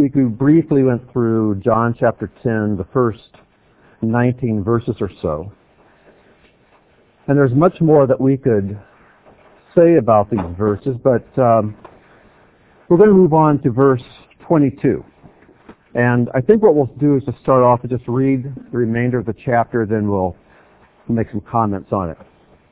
week we briefly went through John chapter 10, the first 19 verses or so. And there's much more that we could say about these verses, but we're going to move on to verse 22. And I think what we'll do is to start off and just read the remainder of the chapter, then we'll make some comments on it.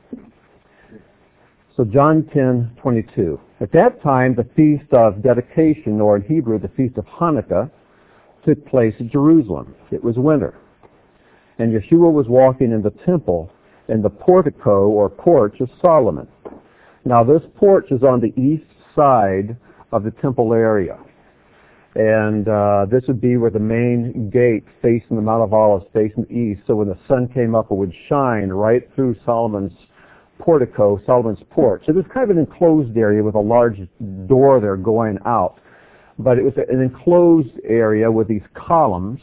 So John 10:22. At that time, the feast of dedication, or in Hebrew, the feast of Hanukkah, took place in Jerusalem. It was winter. And Yeshua was walking in the temple in the portico, or porch, of Solomon. Now, this porch is on the east side of the temple area. And this would be where the main gate facing the Mount of Olives, facing the east. So when the sun came up, it would shine right through Solomon's portico, Solomon's porch. It was kind of an enclosed area with a large door there going out. But it was an enclosed area with these columns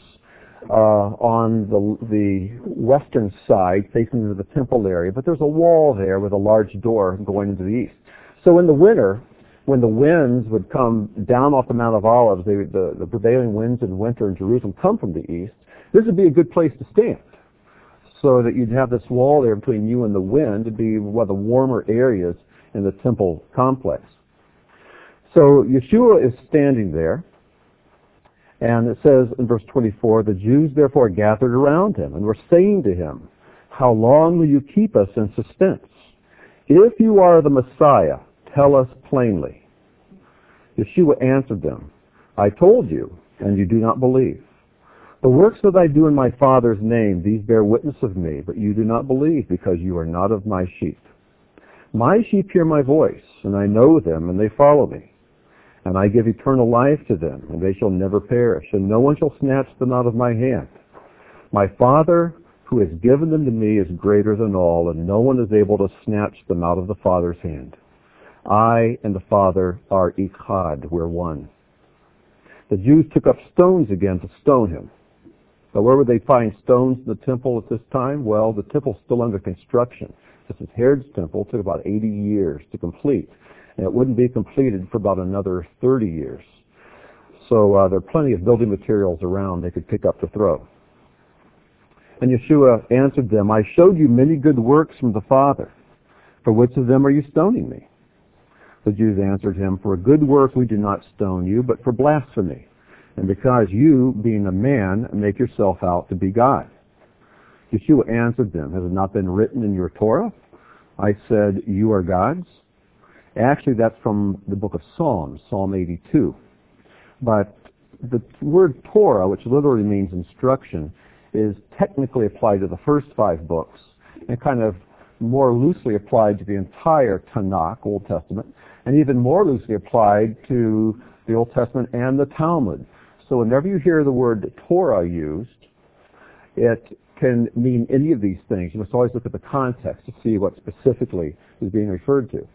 on the western side facing into the temple area. But there's a wall there with a large door going into the east. So in the winter, when the winds would come down off the Mount of Olives, the prevailing winds in winter in Jerusalem come from the east, this would be a good place to stand. So that you'd have this wall there between you and the wind to be one of the warmer areas in the temple complex. So Yeshua is standing there, and it says in verse 24, the Jews therefore gathered around him and were saying to him, how long will you keep us in suspense? If you are the Messiah, tell us plainly. Yeshua answered them, I told you, and you do not believe. The works that I do in my Father's name, these bear witness of me, but you do not believe because you are not of my sheep. My sheep hear my voice, and I know them, and they follow me. And I give eternal life to them, and they shall never perish, and no one shall snatch them out of my hand. My Father, who has given them to me, is greater than all, and no one is able to snatch them out of the Father's hand. I and the Father are echad, we're one. The Jews took up stones again to stone him. But where would they find stones in the temple at this time? Well, the temple's still under construction. This is Herod's temple. It took about 80 years to complete. And it wouldn't be completed for about another 30 years. So there are plenty of building materials around they could pick up to throw. And Yeshua answered them, I showed you many good works from the Father. For which of them are you stoning me? The Jews answered him, for a good work we do not stone you, but for blasphemy. And because you, being a man, make yourself out to be God. Yeshua answered them, has it not been written in your Torah? I said, you are gods? Actually, that's from the book of Psalms, Psalm 82. But the word Torah, which literally means instruction, is technically applied to the first 5 books and kind of more loosely applied to the entire Tanakh, Old Testament, and even more loosely applied to the Old Testament and the Talmud. So whenever you hear the word Torah used, it can mean any of these things. You must always look at the context to see what specifically is being referred to. Is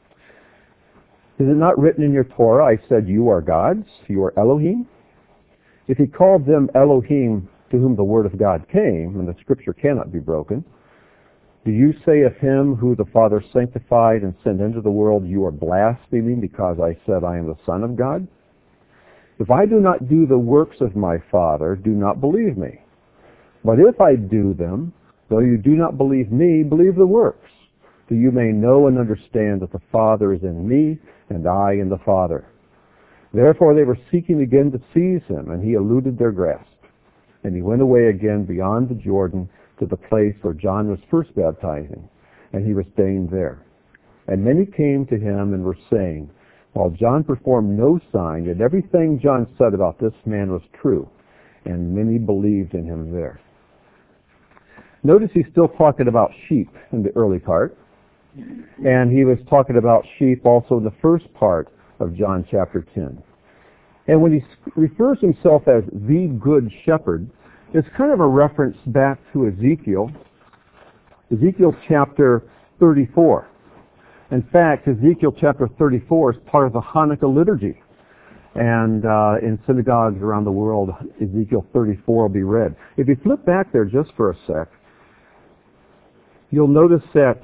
it not written in your Torah, I said you are gods, you are Elohim? If he called them Elohim to whom the word of God came, and the scripture cannot be broken, do you say of him who the Father sanctified and sent into the world, you are blaspheming because I said I am the Son of God? If I do not do the works of my Father, do not believe me. But if I do them, though you do not believe me, believe the works, that you may know and understand that the Father is in me, and I in the Father. Therefore they were seeking again to seize him, and he eluded their grasp. And he went away again beyond the Jordan to the place where John was first baptizing, and he was staying there. And many came to him and were saying, while John performed no sign, yet everything John said about this man was true, and many believed in him there. Notice he's still talking about sheep in the early part, and he was talking about sheep also in the first part of John chapter 10. And when he refers to himself as the good shepherd, it's kind of a reference back to Ezekiel chapter 34. In fact, Ezekiel chapter 34 is part of the Hanukkah liturgy. And in synagogues around the world, Ezekiel 34 will be read. If you flip back there just for a sec, you'll notice that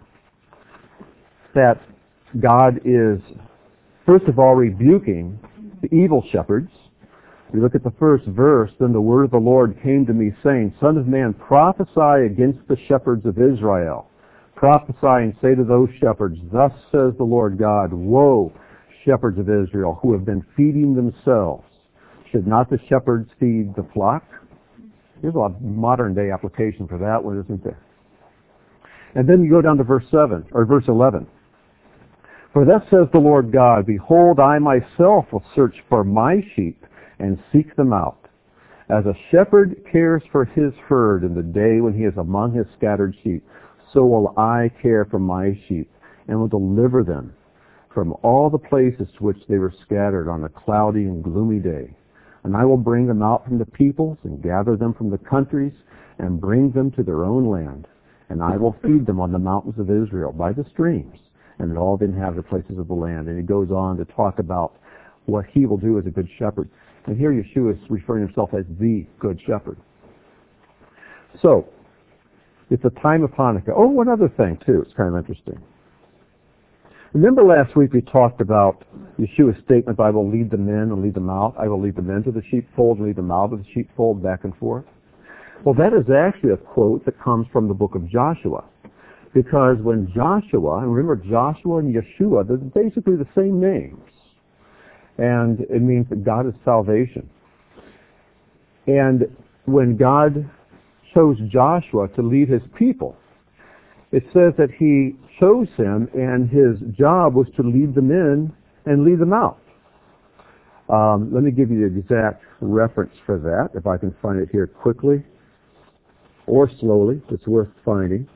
that God is, first of all, rebuking the evil shepherds. We look at the first verse, then the word of the Lord came to me, saying, Son of man, prophesy against the shepherds of Israel. Prophesy and say to those shepherds, Thus says the Lord God, Woe, shepherds of Israel, who have been feeding themselves. Should not the shepherds feed the flock? There's a lot of modern day application for that one, isn't there? And then you go down to verse 11. For thus says the Lord God, Behold, I myself will search for my sheep and seek them out. As a shepherd cares for his herd in the day when he is among his scattered sheep, so will I care for my sheep and will deliver them from all the places to which they were scattered on a cloudy and gloomy day. And I will bring them out from the peoples and gather them from the countries and bring them to their own land. And I will feed them on the mountains of Israel by the streams and in all the inhabited places of the land. And he goes on to talk about what he will do as a good shepherd. And here Yeshua is referring to himself as the good shepherd. So, it's a time of Hanukkah. Oh, one other thing, too. It's kind of interesting. Remember last week we talked about Yeshua's statement, I will lead them in and lead them out. I will lead them into the sheepfold and lead them out of the sheepfold, back and forth. Well, that is actually a quote that comes from the book of Joshua. Because when Joshua, and remember Joshua and Yeshua, they're basically the same names. And it means that God is salvation. And when God chose Joshua to lead his people, it says that he chose him and his job was to lead them in and lead them out. Let me give you the exact reference for that, if I can find it here quickly or slowly. It's worth finding.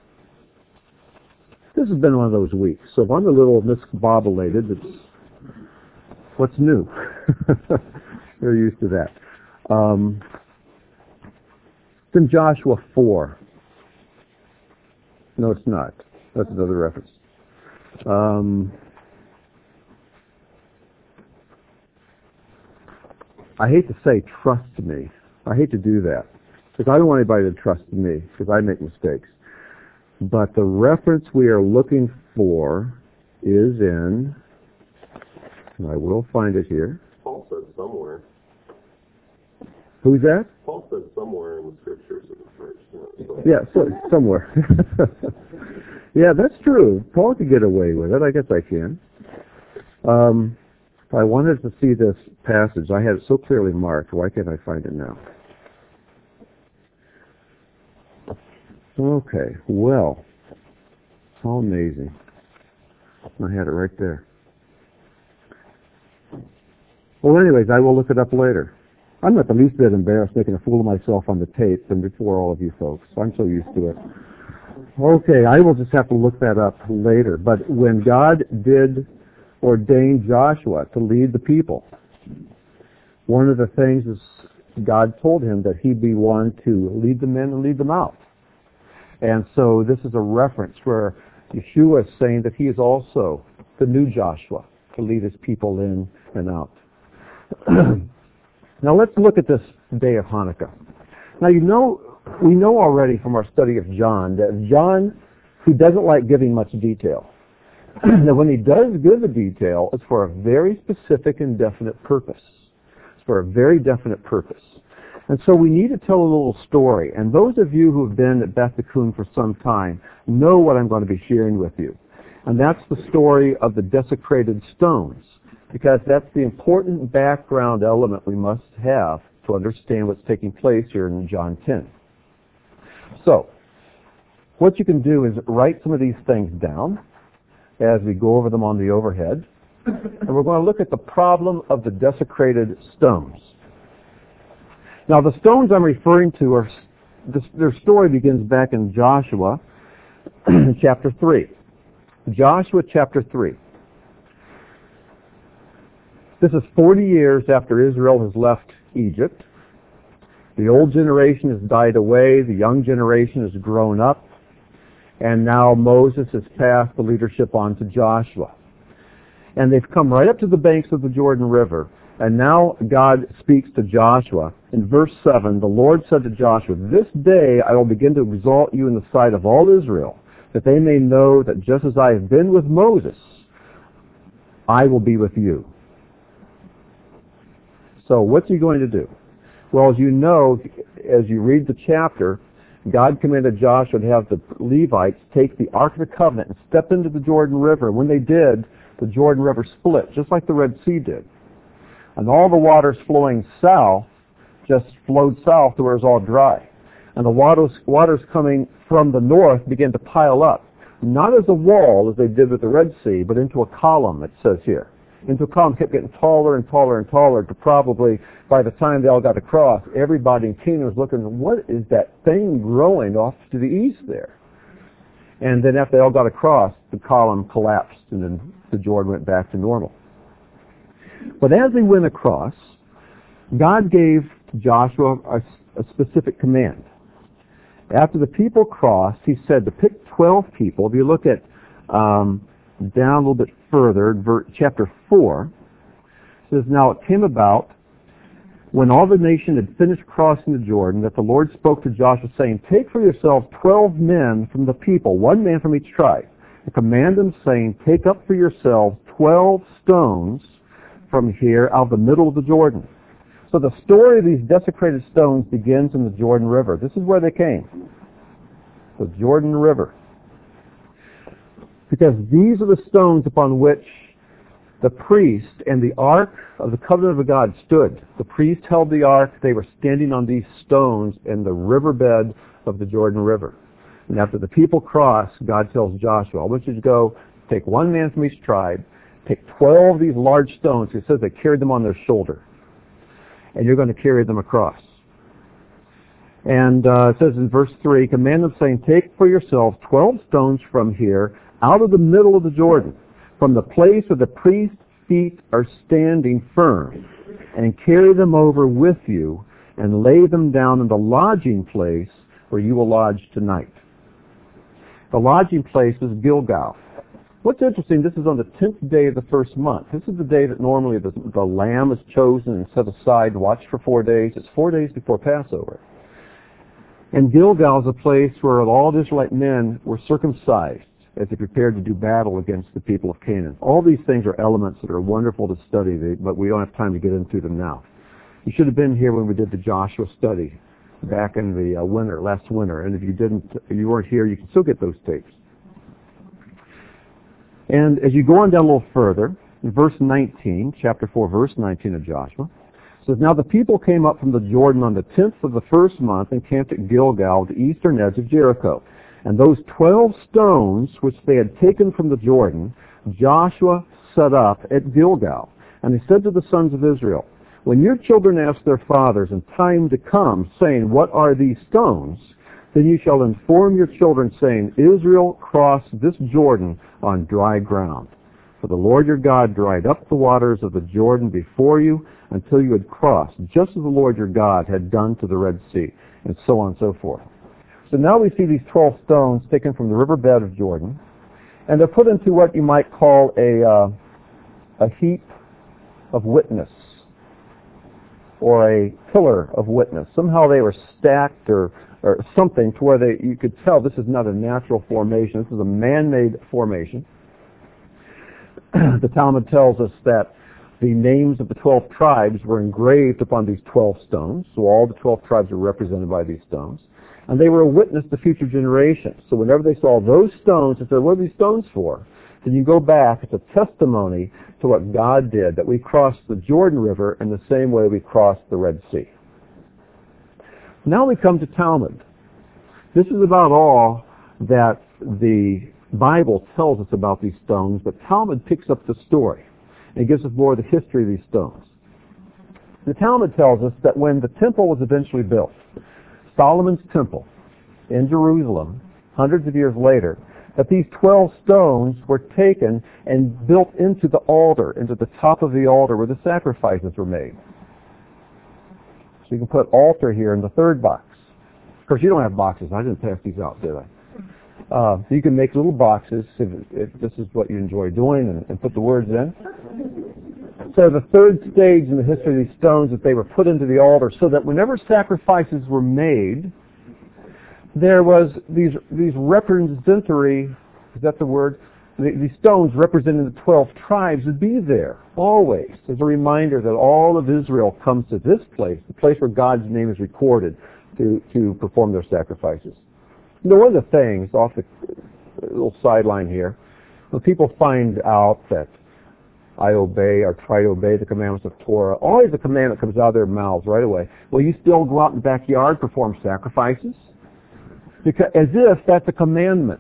This has been one of those weeks, so if I'm a little miscombobulated, it's what's new. They're used to that. It's in Joshua 4. No, it's not. That's another reference. I hate to say trust me. I hate to do that. Because I don't want anybody to trust me, because I make mistakes. But the reference we are looking for is in, and I will find it here. Paul said somewhere. Who's that? Paul said somewhere in the scriptures in the first. Yeah, so, somewhere. Yeah, that's true. Paul could get away with it. I guess I can. If I wanted to see this passage, I had it so clearly marked. Why can't I find it now? Okay, well, how amazing. I had it right there. Well, anyways, I will look it up later. I'm not the least bit embarrassed making a fool of myself on the tape and before all of you folks. I'm so used to it. Okay, I will just have to look that up later. But when God did ordain Joshua to lead the people, one of the things is God told him that he'd be one to lead them in and lead them out. And so this is a reference where Yeshua is saying that he is also the new Joshua to lead his people in and out. Now let's look at this day of Hanukkah. Now we know already from our study of John that John, who doesn't like giving much detail, that when he does give a detail, it's for a very specific and definite purpose. It's for a very definite purpose. And so we need to tell a little story. And those of you who have been at Beth Tikkun for some time know what I'm going to be sharing with you. And that's the story of the desecrated stones, because that's the important background element we must have to understand what's taking place here in John 10. So, what you can do is write some of these things down as we go over them on the overhead. And we're going to look at the problem of the desecrated stones. Now, the stones I'm referring to are, their story begins back in Joshua chapter 3. Joshua chapter 3. This is 40 years after Israel has left Egypt. The old generation has died away. The young generation has grown up. And now Moses has passed the leadership on to Joshua. And they've come right up to the banks of the Jordan River. And now God speaks to Joshua. In verse 7, the Lord said to Joshua, This day I will begin to exalt you in the sight of all Israel, that they may know that just as I have been with Moses, I will be with you. So what's he going to do? Well, as you know, as you read the chapter, God commanded Joshua to have the Levites take the Ark of the Covenant and step into the Jordan River. When they did, the Jordan River split, just like the Red Sea did. And all the waters flowing south just flowed south to where it was all dry. And the waters coming from the north began to pile up, not as a wall as they did with the Red Sea, but into a column, it says here. Into a column, kept getting taller and taller and taller to probably, by the time they all got across, everybody in Canaan was looking, what is that thing growing off to the east there? And then after they all got across, the column collapsed, and then the Jordan went back to normal. But as they went across, God gave Joshua a specific command. After the people crossed, he said to pick 12 people. If you look at down a little bit further, chapter 4, it says, Now it came about, when all the nation had finished crossing the Jordan, that the Lord spoke to Joshua, saying, Take for yourselves 12 men from the people, one man from each tribe, and command them, saying, Take up for yourselves 12 stones from here out of the middle of the Jordan. So the story of these desecrated stones begins in the Jordan River. This is where they came, the Jordan River. Because these are the stones upon which the priest and the Ark of the Covenant of God stood. The priest held the Ark. They were standing on these stones in the riverbed of the Jordan River. And after the people cross, God tells Joshua, I want you to go take one man from each tribe, take 12 of these large stones. He says they carried them on their shoulder. And you're going to carry them across. And it says in verse 3, Command them, saying, Take for yourselves 12 stones from here, out of the middle of the Jordan, from the place where the priest's feet are standing firm, and carry them over with you, and lay them down in the lodging place where you will lodge tonight. The lodging place is Gilgal. What's interesting, this is on the 10th day of the first month. This is the day that normally the lamb is chosen and set aside and watched for 4 days. It's 4 days before Passover. And Gilgal is a place where all the Israelite men were circumcised as they prepared to do battle against the people of Canaan. All these things are elements that are wonderful to study, but we don't have time to get into them now. You should have been here when we did the Joshua study back in the last winter. And if you weren't here, you can still get those tapes. And as you go on down a little further, in verse 19, chapter 4, verse 19 of Joshua, it says, Now the people came up from the Jordan on the 10th of the first month and camped at Gilgal, the eastern edge of Jericho. And those 12 stones which they had taken from the Jordan, Joshua set up at Gilgal. And he said to the sons of Israel, When your children ask their fathers in time to come, saying, What are these stones? Then you shall inform your children, saying, Israel crossed this Jordan on dry ground. For the Lord your God dried up the waters of the Jordan before you until you had crossed, just as the Lord your God had done to the Red Sea, and so on and so forth. So now we see these 12 stones taken from the riverbed of Jordan, and they're put into what you might call a heap of witness, or a pillar of witness. Somehow they were stacked or something to where you could tell this is not a natural formation. This is a man-made formation. The Talmud tells us that the names of the 12 tribes were engraved upon these 12 stones, so all the 12 tribes are represented by these stones. And they were a witness to future generations. So whenever they saw those stones, they said, what are these stones for? Then you go back, it's a testimony to what God did, that we crossed the Jordan River in the same way we crossed the Red Sea. Now we come to Talmud. This is about all that the Bible tells us about these stones, but Talmud picks up the story and gives us more of the history of these stones. The Talmud tells us that when the temple was eventually built, Solomon's temple in Jerusalem, hundreds of years later, that these 12 stones were taken and built into the altar, into the top of the altar where the sacrifices were made. So you can put altar here in the third box. Of course, you don't have boxes. I didn't pass these out, did I? So you can make little boxes if this is what you enjoy doing and put the words in. So the third stage in the history of these stones is they were put into the altar so that whenever sacrifices were made, there was these representatory, is that the word? these stones representing the 12 tribes would be there, always, as a reminder that all of Israel comes to this place, the place where God's name is recorded, to perform their sacrifices. You know, one of the things, off the little sideline here, when people find out that I obey or try to obey the commandments of Torah, always the commandment comes out of their mouths right away. Well, you still go out in the backyard, perform sacrifices? Because, as if that's a commandment.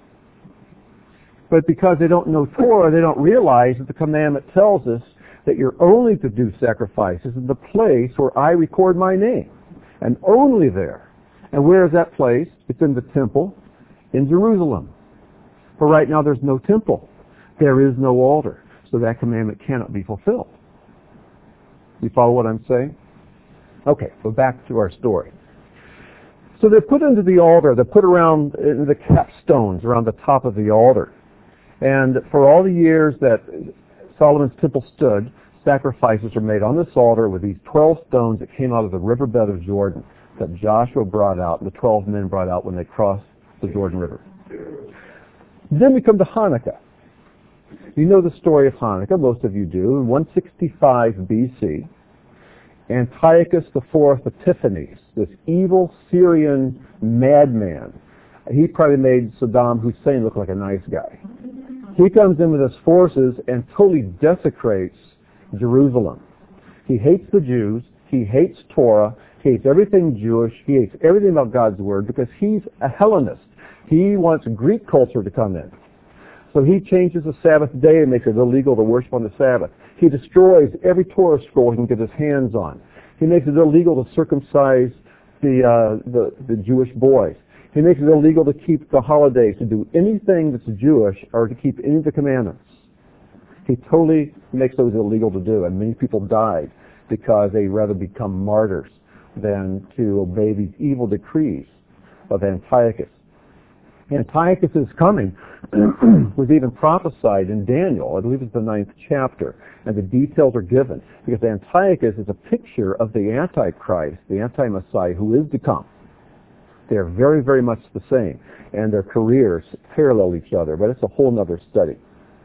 But because they don't know Torah, they don't realize that the commandment tells us that you're only to do sacrifices in the place where I record my name. And only there. And where is that place? It's in the temple in Jerusalem. For right now there's no temple. There is no altar. So that commandment cannot be fulfilled. You follow what I'm saying? Okay, so back to our story. So they're put into the altar. They're put around the capstones around the top of the altar. And for all the years that Solomon's temple stood, sacrifices were made on this altar with these 12 stones that came out of the riverbed of Jordan that Joshua brought out, and the 12 men brought out when they crossed the Jordan River. Then we come to Hanukkah. You know the story of Hanukkah, most of you do. In 165 BC, Antiochus IV Epiphanes, this evil Syrian madman, he probably made Saddam Hussein look like a nice guy. He comes in with his forces and totally desecrates Jerusalem. He hates the Jews. He hates Torah. He hates everything Jewish. He hates everything about God's Word because he's a Hellenist. He wants Greek culture to come in. So he changes the Sabbath day and makes it illegal to worship on the Sabbath. He destroys every Torah scroll he can get his hands on. He makes it illegal to circumcise the Jewish boys. He makes it illegal to keep the holidays, to do anything that's Jewish, or to keep any of the commandments. He totally makes those illegal to do, and many people died because they rather become martyrs than to obey these evil decrees of Antiochus. Antiochus' coming was even prophesied in Daniel, I believe it's the 9th chapter, and the details are given, because Antiochus is a picture of the Antichrist, the anti-Messiah who is to come. They're very, very much the same, and their careers parallel each other, but it's a whole other study.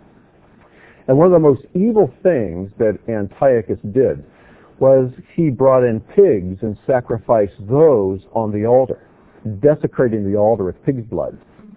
And one of the most evil things that Antiochus did was he brought in pigs and sacrificed those on the altar, desecrating the altar with pig's blood.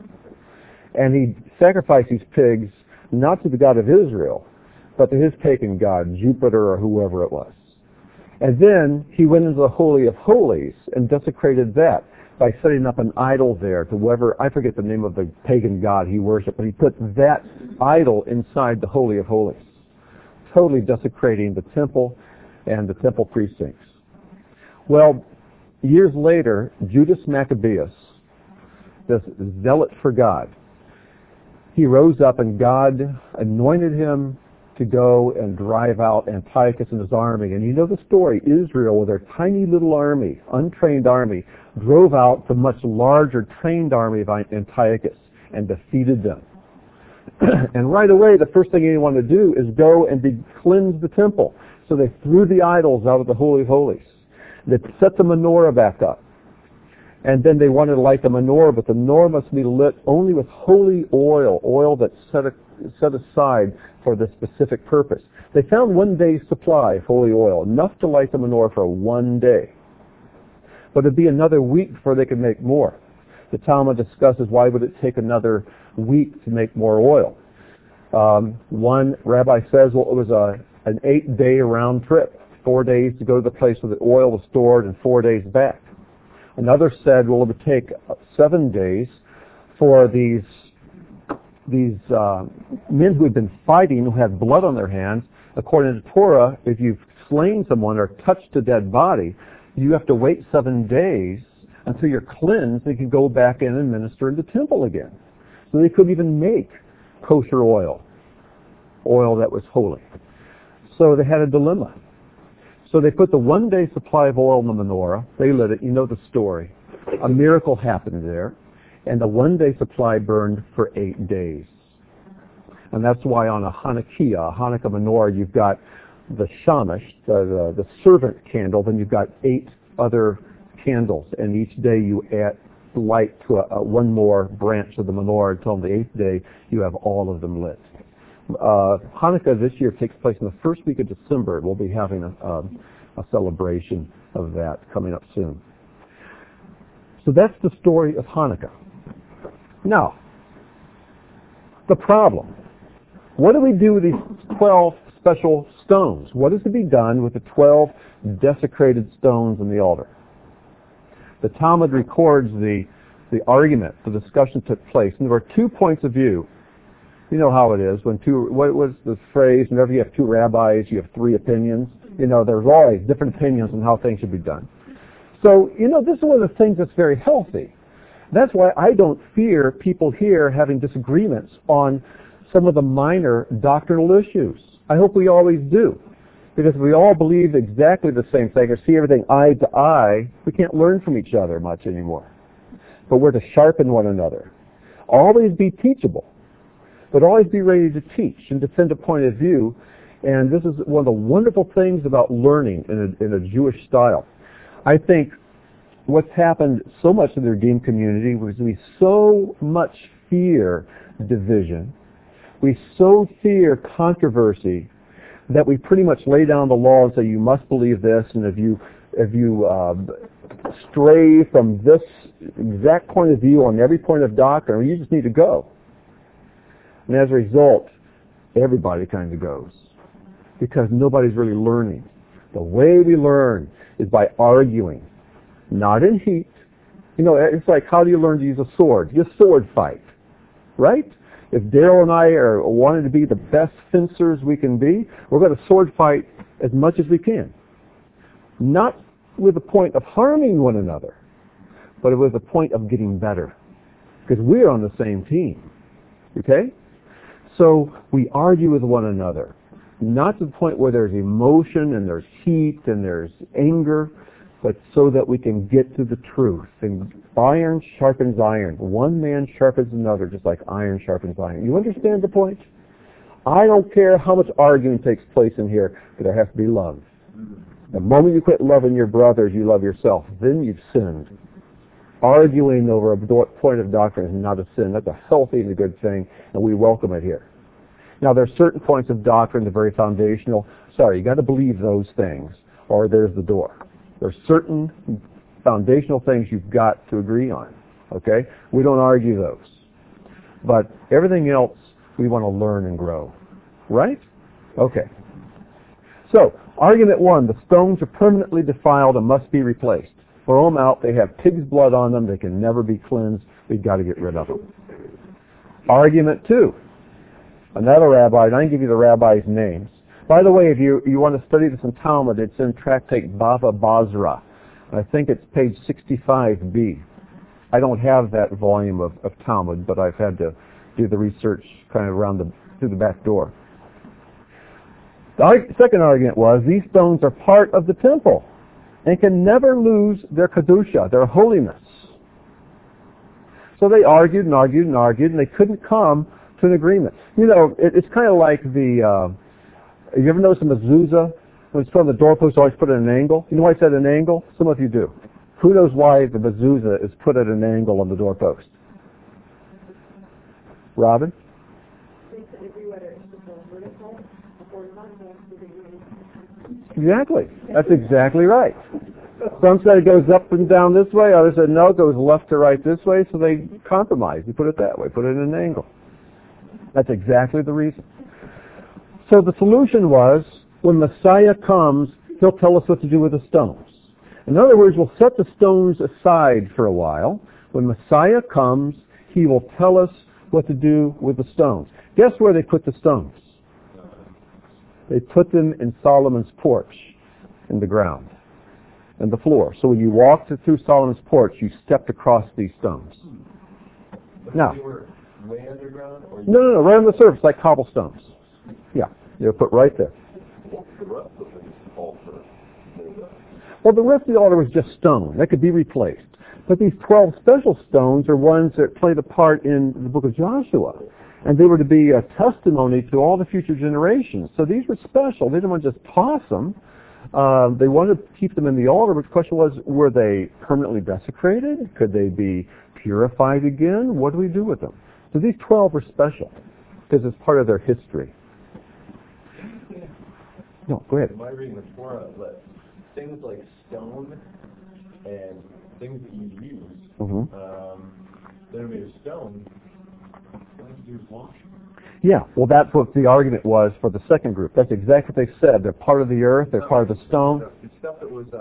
And he sacrificed these pigs not to the God of Israel, but to his pagan god, Jupiter or whoever it was. And then he went into the Holy of Holies and desecrated that by setting up an idol there to whoever, I forget the name of the pagan god he worshipped, but he put that idol inside the Holy of Holies, totally desecrating the temple and the temple precincts. Well, years later, Judas Maccabeus, this zealot for God, he rose up and God anointed him to go and drive out Antiochus and his army. And you know the story. Israel, with their tiny little army, untrained army, drove out the much larger trained army of Antiochus and defeated them. And right away, the first thing they wanted to do is go and cleanse the temple. So they threw the idols out of the Holy of Holies. They set the menorah back up. And then they wanted to light the menorah, but the menorah must be lit only with holy oil that's set aside for this specific purpose. They found 1 day's supply of holy oil, enough to light the menorah for 1 day. But it'd be another week before they could make more. The Talmud discusses why would it take another week to make more oil. One rabbi says, well, it was an 8-day round trip, 4 days to go to the place where the oil was stored and 4 days back. Another said, well, it would take 7 days for these men who had been fighting, who had blood on their hands. According to Torah, if you've slain someone or touched a dead body, you have to wait 7 days until you're cleansed and you can go back in and minister in the temple again. So they couldn't even make kosher oil that was holy. So they had a dilemma. So they put the 1 day supply of oil in the menorah. They lit it. You know the story. A miracle happened there. And the 1 day supply burned for 8 days. And that's why on a Hanukkah menorah, you've got the shamash, the servant candle, then you've got 8 other candles. And each day you light to one more branch of the menorah until on the 8th day you have all of them lit. Hanukkah this year takes place in the first week of December. We'll be having a celebration of that coming up soon. So that's the story of Hanukkah. Now, the problem. What do we do with these 12 special stones? What is to be done with the 12 desecrated stones in the altar? The Talmud records the argument, the discussion took place, and there were 2 points of view. You know how it is when what was the phrase? Whenever you have 2 rabbis, you have 3 opinions. There's always different opinions on how things should be done. So, this is one of the things that's very healthy. That's why I don't fear people here having disagreements on some of the minor doctrinal issues. I hope we always do. Because if we all believe exactly the same thing or see everything eye to eye, we can't learn from each other much anymore. But we're to sharpen one another. Always be teachable, but always be ready to teach and defend a point of view. And this is one of the wonderful things about learning in a Jewish style. I think what's happened so much in the Redeemed community was we so much fear division. We so fear controversy that we pretty much lay down the law and say you must believe this, and if you stray from this exact point of view on every point of doctrine, you just need to go. And as a result, everybody kind of goes because nobody's really learning. The way we learn is by arguing, not in heat. It's like, how do you learn to use a sword? You sword fight, right? If Daryl and I are wanting to be the best fencers we can be, we're going to sword fight as much as we can. Not with the point of harming one another, but with the point of getting better. Because we're on the same team. Okay? So we argue with one another. Not to the point where there's emotion and there's heat and there's anger, but so that we can get to the truth. And iron sharpens iron. One man sharpens another, just like iron sharpens iron. You understand the point? I don't care how much arguing takes place in here, but there has to be love. The moment you quit loving your brothers, you love yourself. Then you've sinned. Arguing over a point of doctrine is not a sin. That's a healthy and a good thing, and we welcome it here. Now, there are certain points of doctrine that are very foundational. Sorry, you got to believe those things, or there's the door. There are certain foundational things you've got to agree on. Okay? We don't argue those. But everything else, we want to learn and grow. Right? Okay. So, argument 1, the stones are permanently defiled and must be replaced. Throw them out. They have pig's blood on them. They can never be cleansed. We've got to get rid of them. Argument 2, another rabbi, and I can give you the rabbis' names. By the way, if you want to study this in Talmud, it's in Tractate Bava Basra. I think it's page 65b. I don't have that volume of Talmud, but I've had to do the research kind of through the back door. The second argument was these stones are part of the temple and can never lose their kedusha, their holiness. So they argued and argued and argued, and they couldn't come to an agreement. It's kind of like you ever notice a mezuzah? When it's put on the doorpost, always put at an angle. You know why it's at an angle? Some of you do. Who knows why the mezuzah is put at an angle on the doorpost? Robin? Exactly. That's exactly right. Some said it goes up and down this way. Others said, no, it goes left to right this way. So they compromised. They put it that way. Put it at an angle. That's exactly the reason. So the solution was, when Messiah comes, he'll tell us what to do with the stones. In other words, we'll set the stones aside for a while. When Messiah comes, he will tell us what to do with the stones. Guess where they put the stones? They put them in Solomon's porch, in the ground, in the floor. So when you walked through Solomon's porch, you stepped across these stones. Now, way underground? Or no, right on the surface, like cobblestones. Yeah, they were put right there. the rest of the altar? Well, the rest of the altar was just stone. That could be replaced. But these 12 special stones are ones that played a part in the book of Joshua. And they were to be a testimony to all the future generations. So these were special. They didn't want to just toss them. They wanted to keep them in the altar, but the question was, were they permanently desecrated? Could they be purified again? What do we do with them? So these 12 are special because it's part of their history. No, go ahead. In my reading the Torah, that things like stone and things that you use that are made of stone, what do you do is wash? Yeah, well, that's what the argument was for the second group. That's exactly what they said. They're part of the earth. They're part of the stone. It's stuff that was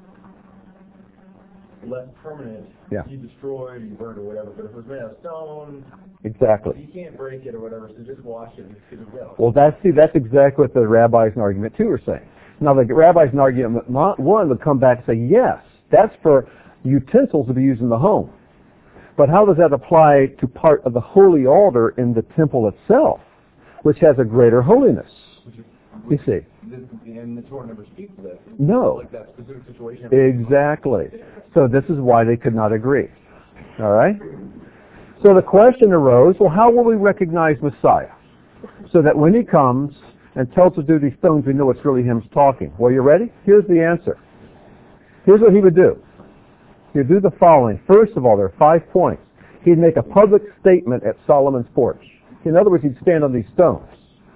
less permanent. Yeah. You destroyed, you burned, or whatever. But if it was made of stone, Exactly. you can't break it or whatever. So just wash it and get it well. Well, that's exactly what the rabbis in argument 2 are saying. Now, the rabbis in argument 1 would come back and say, yes, that's for utensils to be used in the home. But how does that apply to part of the holy altar in the temple itself, which has a greater holiness? You see? And the Torah never speaks to that. No. Like that specific situation. Exactly. So this is why they could not agree. All right? So the question arose, well, how will we recognize Messiah? So that when he comes and tells us to do these stones, we know it's really him talking. Well, you ready? Here's the answer. Here's what he would do. He'd do the following. First of all, there are 5 points. He'd make a public statement at Solomon's porch. In other words, he'd stand on these stones.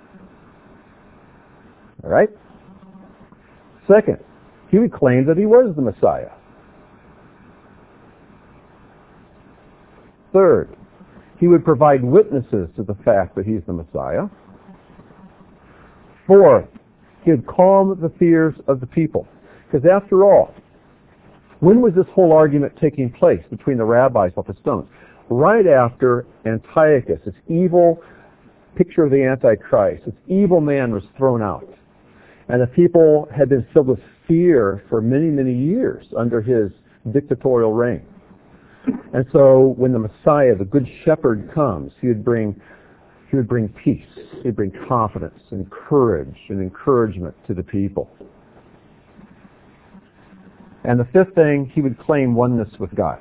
All right? Second, he would claim that he was the Messiah. Third, he would provide witnesses to the fact that he's the Messiah. Fourth, he would calm the fears of the people. Because after all, when was this whole argument taking place between the rabbis about the stones? Right after Antiochus, this evil picture of the Antichrist, this evil man was thrown out. And the people had been filled with fear for many, many years under his dictatorial reign. And so when the Messiah, the Good Shepherd, comes, he would bring peace. He'd bring confidence and courage and encouragement to the people. And the fifth thing, he would claim oneness with God.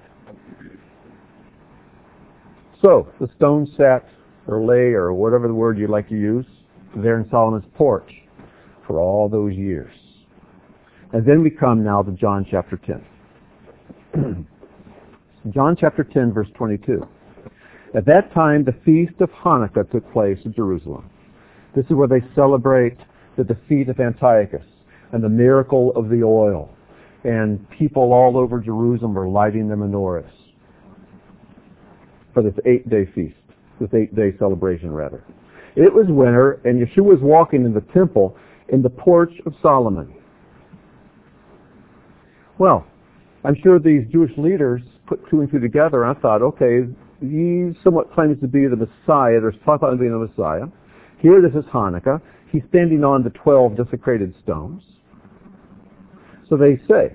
So the stone sat or lay or whatever the word you'd like to use there in Solomon's porch for all those years. And then we come now to John chapter 10. John chapter 10, verse 22. At that time, the feast of Hanukkah took place in Jerusalem. This is where they celebrate the defeat of Antiochus and the miracle of the oil. And people all over Jerusalem were lighting their menorahs for this 8-day feast, this 8-day celebration, rather. It was winter, and Yeshua was walking in the temple in the porch of Solomon. Well, I'm sure these Jewish leaders put 2 and 2 together, and I thought, okay, he somewhat claims to be the Messiah. There's talk about him being the Messiah. Here this is Hanukkah. He's standing on the 12 desecrated stones. So they say,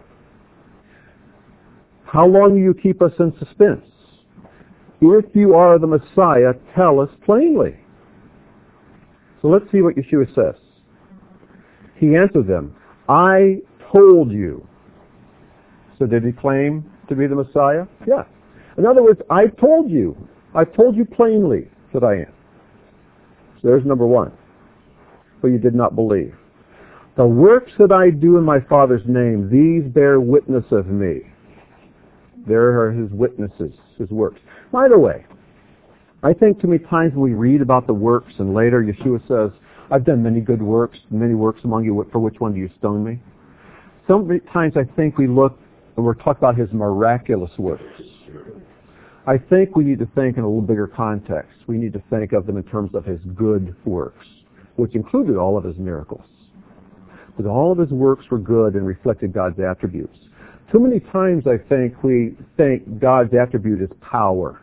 how long will you keep us in suspense? If you are the Messiah, tell us plainly. So let's see what Yeshua says. He answered them, I told you. So did he claim to be the Messiah? Yeah. In other words, I told you. I told you plainly that I am. So there's number 1. But you did not believe. The works that I do in my Father's name, these bear witness of me. There are his witnesses, his works. By the way, I think too many times when we read about the works and later Yeshua says, I've done many good works, many works among you, for which one do you stone me? Sometimes I think we look and we're talking about his miraculous works. I think we need to think in a little bigger context. We need to think of them in terms of his good works, which included all of his miracles. But all of his works were good and reflected God's attributes. Too many times I think we think God's attribute is power.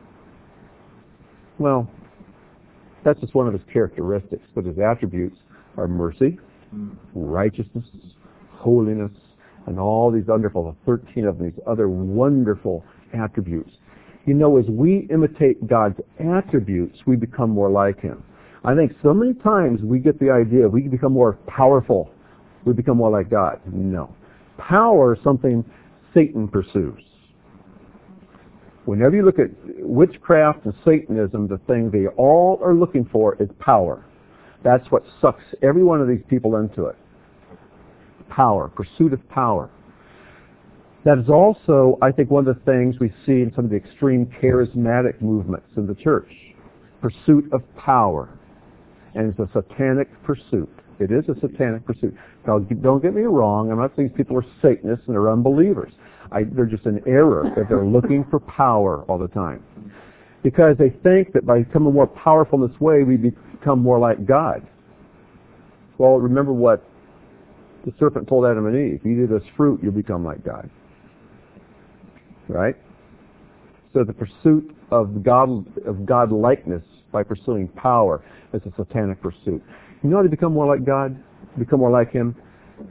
Well, that's just one of his characteristics, but his attributes are mercy, righteousness, holiness, and all these wonderful, 13 of these other wonderful attributes. You know, as we imitate God's attributes, we become more like him. I think so many times we get the idea we can become more powerful, we become more like God. No. Power is something Satan pursues. Whenever you look at witchcraft and Satanism, the thing they all are looking for is power. That's what sucks every one of these people into it. power, pursuit of power. That is also, I think, one of the things we see in some of the extreme charismatic movements in the church. Pursuit of power. And it's a satanic pursuit. It is a satanic pursuit. Now, don't get me wrong. I'm not saying people are Satanists and they're unbelievers. They're just in error that they're looking for power all the time. Because they think that by becoming more powerful in this way, we become more like God. Well, remember what the serpent told Adam and Eve. If you eat this fruit, you'll become like God. Right? So the pursuit of God-likeness by pursuing power is a satanic pursuit. You know how to become more like God? Become more like Him?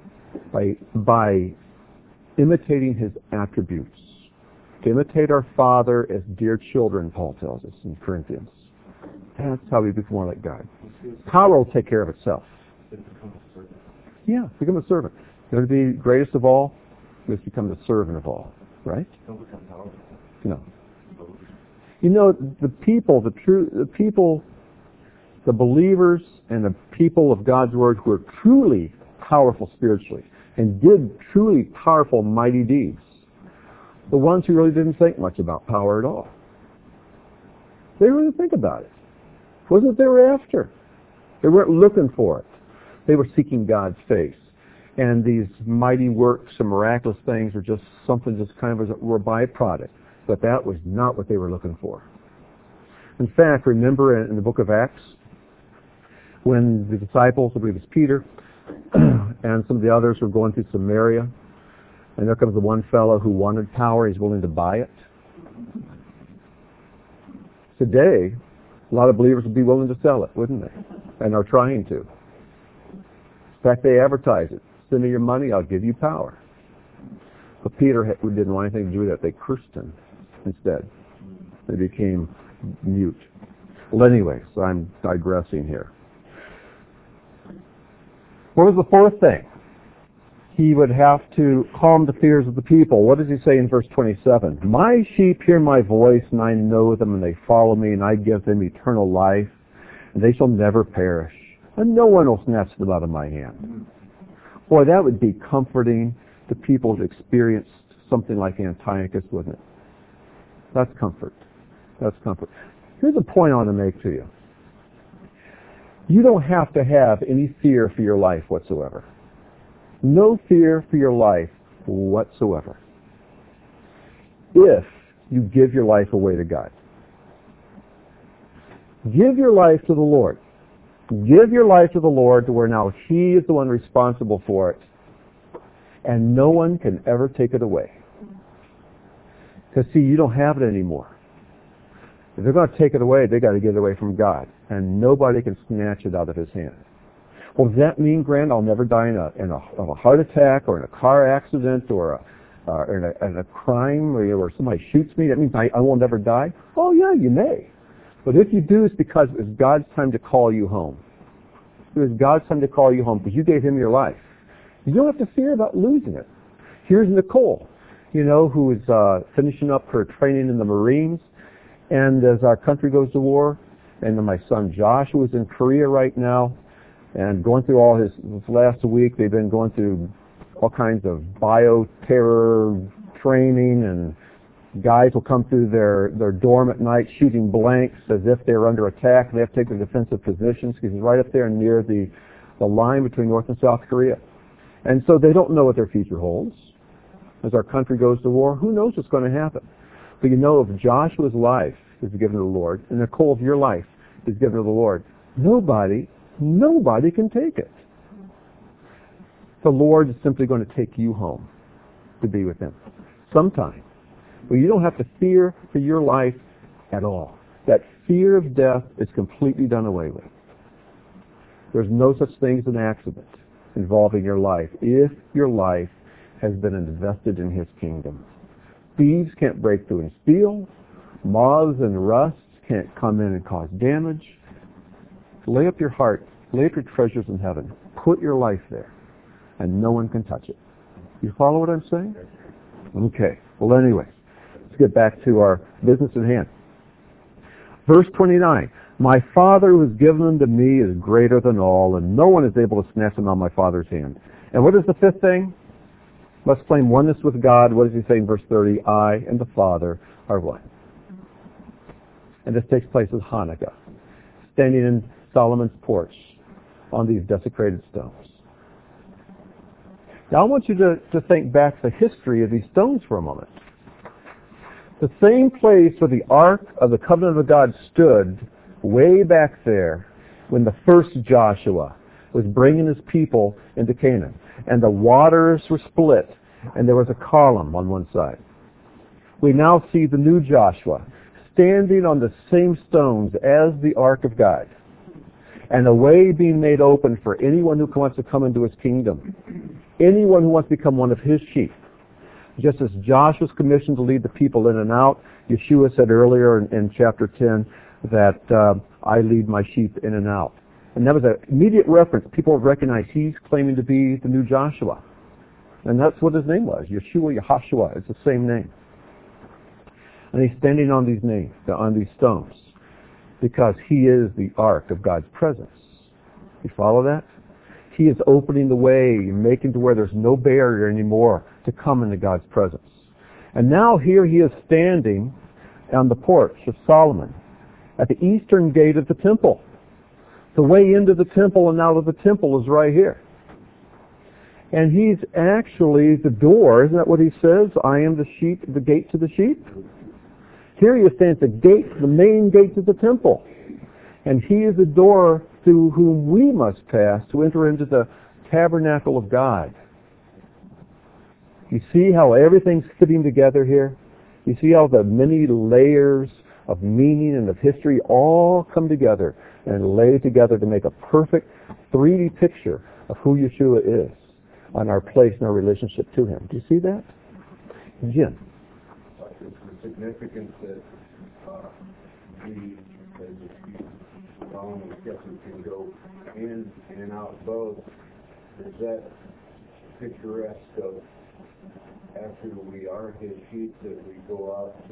By imitating His attributes. To imitate our Father as dear children, Paul tells us in Corinthians. That's how we become more like God. Power will take care of itself. Yeah, become a servant. You want to be greatest of all? You must become the servant of all. Right? Don't become powerful. No. You know, the people, the believers and the people of God's Word who are truly powerful spiritually and did truly powerful, mighty deeds, the ones who really didn't think much about power at all. They didn't really think about it. It wasn't what they were after. They weren't looking for it. They were seeking God's face. And these mighty works and miraculous things were just something just kind of were a byproduct. But that was not what they were looking for. In fact, remember in the book of Acts, when the disciples, I believe it was Peter, and some of the others were going through Samaria, and there comes the one fellow who wanted power, he's willing to buy it. Today, a lot of believers would be willing to sell it, wouldn't they? And are trying to. In fact, they advertise it. Send me your money, I'll give you power. But Peter didn't want anything to do with that. They cursed him instead. They became mute. Well, anyway, so I'm digressing here. What was the fourth thing? He would have to calm the fears of the people. What does he say in verse 27? My sheep hear my voice, and I know them, and they follow me, and I give them eternal life, and they shall never perish, and no one will snatch them out of my hand. Boy, that would be comforting to people who experienced something like Antiochus, wouldn't it? That's comfort. That's comfort. Here's a point I want to make to you. You don't have to have any fear for your life whatsoever. No fear for your life whatsoever. If you give your life away to God. Give your life to the Lord. Give your life to the Lord to where now He is the one responsible for it. And no one can ever take it away. Because see, you don't have it anymore. If they're going to take it away, they've got to get it away from God. And nobody can snatch it out of His hand. Well, does that mean, Grant, I'll never die of a heart attack or in a car accident or in a crime or somebody shoots me? That means I will never die? Oh, yeah, you may. But if you do, it's because it was God's time to call you home. It was God's time to call you home because you gave Him your life. You don't have to fear about losing it. Here's Nicole, who is finishing up her training in the Marines. And as our country goes to war, and then my son Joshua is in Korea right now, and going through all this last week, they've been going through all kinds of bioterror training, and guys will come through their dorm at night shooting blanks as if they're under attack. They have to take their defensive positions because it's right up there near the line between North and South Korea. And so they don't know what their future holds. As our country goes to war, who knows what's going to happen? But if Joshua's life is given to the Lord, and Nicole, if your life is given to the Lord, nobody can take it. The Lord is simply going to take you home to be with Him sometime. But you don't have to fear for your life at all. That fear of death is completely done away with. There's no such thing as an accident involving your life if your life has been invested in His kingdom. Thieves can't break through and steal. Moths and rusts can't come in and cause damage. Lay up your heart. Lay up your treasures in heaven. Put your life there. And no one can touch it. You follow what I'm saying? Okay. Well, anyway, let's get back to our business at hand. Verse 29. My Father who has given them to me is greater than all, and no one is able to snatch them out of my Father's hand. And what is the fifth thing? Must claim oneness with God. What does he say in verse 30? I and the Father are one. And this takes place at Hanukkah, standing in Solomon's porch on these desecrated stones. Now I want you to think back to the history of these stones for a moment. The same place where the Ark of the Covenant of God stood way back there when the first Joshua was bringing his people into Canaan. And the waters were split, and there was a column on one side. We now see the new Joshua standing on the same stones as the Ark of God, and a way being made open for anyone who wants to come into his kingdom, anyone who wants to become one of his sheep. Just as Joshua's commissioned to lead the people in and out, Yeshua said earlier in chapter 10 that I lead my sheep in and out. And that was an immediate reference. People recognize he's claiming to be the new Joshua. And that's what his name was, Yeshua, Yahashua. It's the same name. And he's standing on these stones, because he is the ark of God's presence. You follow that? He is opening the way, making to where there's no barrier anymore to come into God's presence. And now here he is standing on the porch of Solomon at the eastern gate of the temple. The way into the temple and out of the temple is right here. And he's actually the door. Isn't that what he says? I am the sheep, the gate to the sheep. Here he stands at the gate, the main gate to the temple. And he is the door through whom we must pass to enter into the tabernacle of God. You see how everything's fitting together here? You see how the many layers of meaning and of history all come together and lay together to make a perfect 3D picture of who Yeshua is on our place and our relationship to him. Do you see that? Jim? It's the significance that we, as a sheep, following the shepherds, can go in and out both. Is that picturesque of after we are his sheep that we go out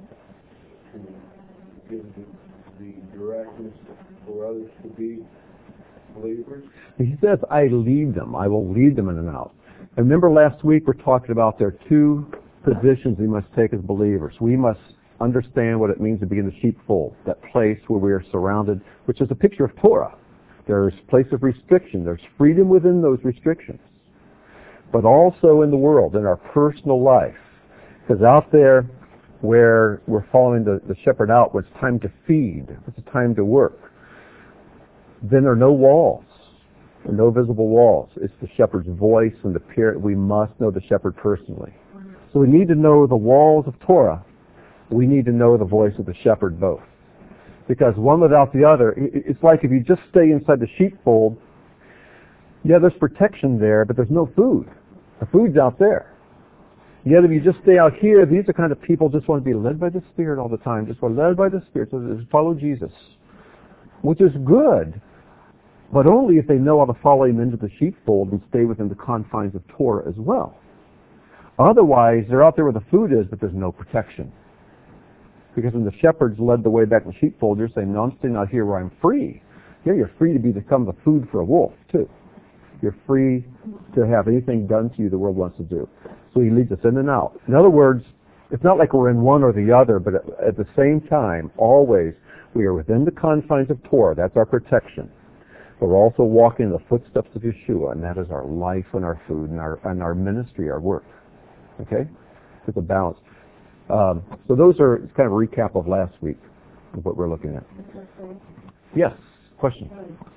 to give the directions for others to be believers? He says, I lead them. I will lead them in and out. And remember last week we're talking about there are two positions we must take as believers. We must understand what it means to be in the sheepfold, that place where we are surrounded, which is a picture of Torah. There's a place of restriction. There's freedom within those restrictions. But also in the world, in our personal life. Because out there where we're following the shepherd out, when it's time to feed, it's time to work, then there are no walls. There are no visible walls. It's the shepherd's voice and the period. We must know the shepherd personally. So we need to know the walls of Torah. We need to know the voice of the shepherd both. Because one without the other, it's like if you just stay inside the sheepfold, yeah, there's protection there, but there's no food. The food's out there. Yet if you just stay out here, these are kind of people just want to be led by the Spirit all the time. Just want led by the Spirit, so just follow Jesus. Which is good, but only if they know how to follow him into the sheepfold and stay within the confines of Torah as well. Otherwise, they're out there where the food is, but there's no protection. Because when the shepherds led the way back to the sheepfold, you're saying, no, I'm staying out here where I'm free. Here you're free to become the food for a wolf, too. You're free to have anything done to you the world wants to do. So he leads us in and out. In other words, it's not like we're in one or the other, but at the same time, always, we are within the confines of Torah. That's our protection. But we're also walking in the footsteps of Yeshua, and that is our life and our food and our ministry, our work. Okay? It's a balance. So those are kind of a recap of last week of what we're looking at. Yes, question.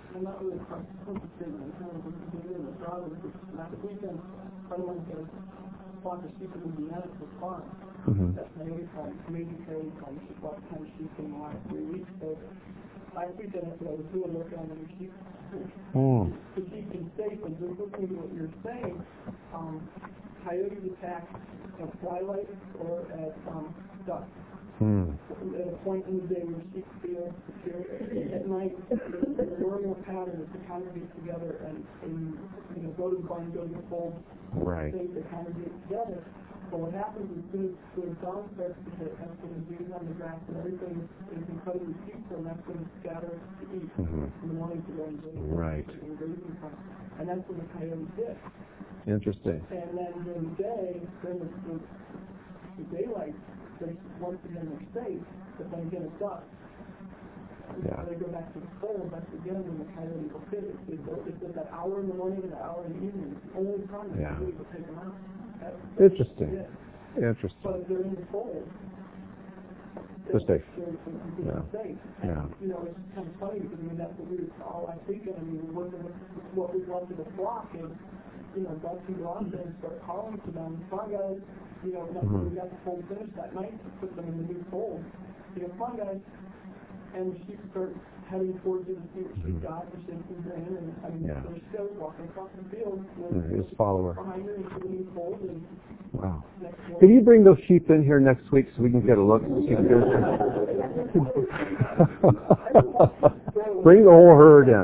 Mm-hmm. Last weekend I was doing work on the sheep to keep them safe, and just listening to what you're saying, coyotes attack at twilight or at dusk. At a point in the day where sheep feel secure. At night, the normal pattern is to congregate together and go to the barn, go to the fold. Right. They congregate together. But what happens as soon as dawn starts to hit, that's when the dews on the grass and everything is incredibly peaceful, and that's when it scatters to eat in the morning to go and Right. and that's when the coyotes hit. Interesting. And then during the day, then the daylight, once again they're safe, but then again it's dark. Yeah. They go back to the fold, that's again when the coyote will hit it. It's at that hour in the morning and that hour in the evening. It's the only time the coyote will take them out. Interesting. Interesting. But if they're in the fold, they're safe. They're safe. Yeah. You know, it's kind of funny because, I mean, that's what we were all I think of. I mean, we're working with what we want to the flock, and, you know, God can go out there and start calling to them, come on, guys, you know, we got the fold finished that night, put them in the new fold. You know, come on, guys. And the sheep start heading towards it and see what sheep got, and sheep is in, and I mean, they're still walking across the field with his follower behind her into the new fold. And wow. Can you bring those sheep in here next week so we can get a look? Bring the whole herd in.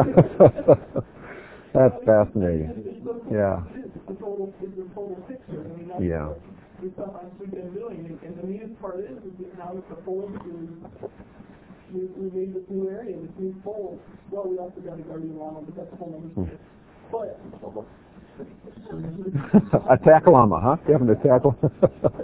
That's fascinating. Yeah. It's a total picture. I mean, that's yeah. what we felt like we've been doing. And the neatest part is that now that the fold we made this new area, this new fold. Well, we also got a guardian llama, but that's a whole other story. But a tackle llama, huh? You having a tackle? the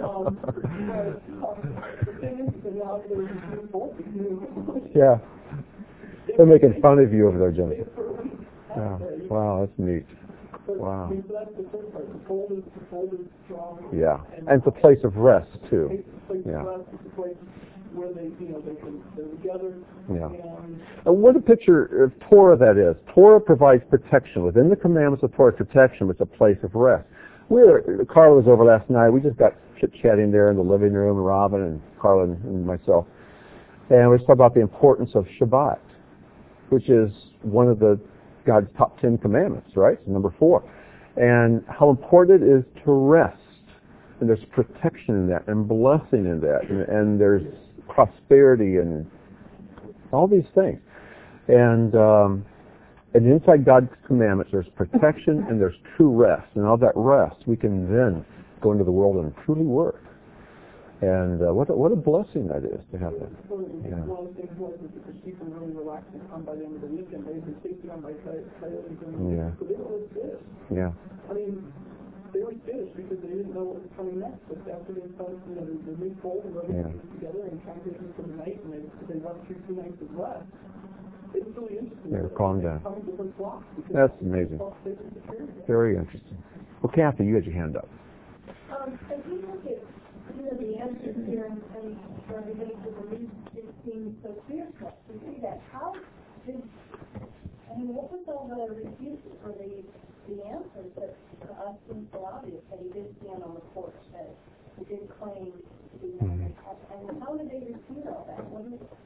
thing is that now there's this new fold. Yeah. They're making fun of you over there, Jimmy. Yeah. Wow, that's neat. Wow. So that's the first part. The fold is strong. Yeah. And it's a place of rest, too. It's a place of rest. It's a place where they're together. Yeah. And what a picture of Torah that is. Torah provides protection. Within the commandments of Torah, protection was a place of rest. Carla was over last night. We just got chit-chatting there in the living room, Robin and Carla and myself. And we just talked about the importance of Shabbat, which is one of God's top 10 commandments, right? It's number 4. And how important it is to rest. And there's protection in that, and blessing in that, and there's prosperity and all these things. And inside God's commandments, there's protection and there's true rest. And all that rest, we can then go into the world and truly work. And what a blessing that is to have that. Yeah. One of the things was that the sheep were really relaxed and calm by the end of the weekend. They had been chased around by coyotes and so they were fish. Yeah. I mean, they were fish because they didn't know what was coming next. But after they found the new fold and everything together and transitioned for the night, and they went through 2 nights of rest, it's really interesting. They're calmed down. That's amazing. Very interesting. Well, Kathy, you had your hand up. As we look at the answers here and for everybody to believe it seems so clear to us, we see that how did, what was all the refuses or the answers that to us seem so obvious that he did stand on the porch, that he did claim to be and how did they refute all that? What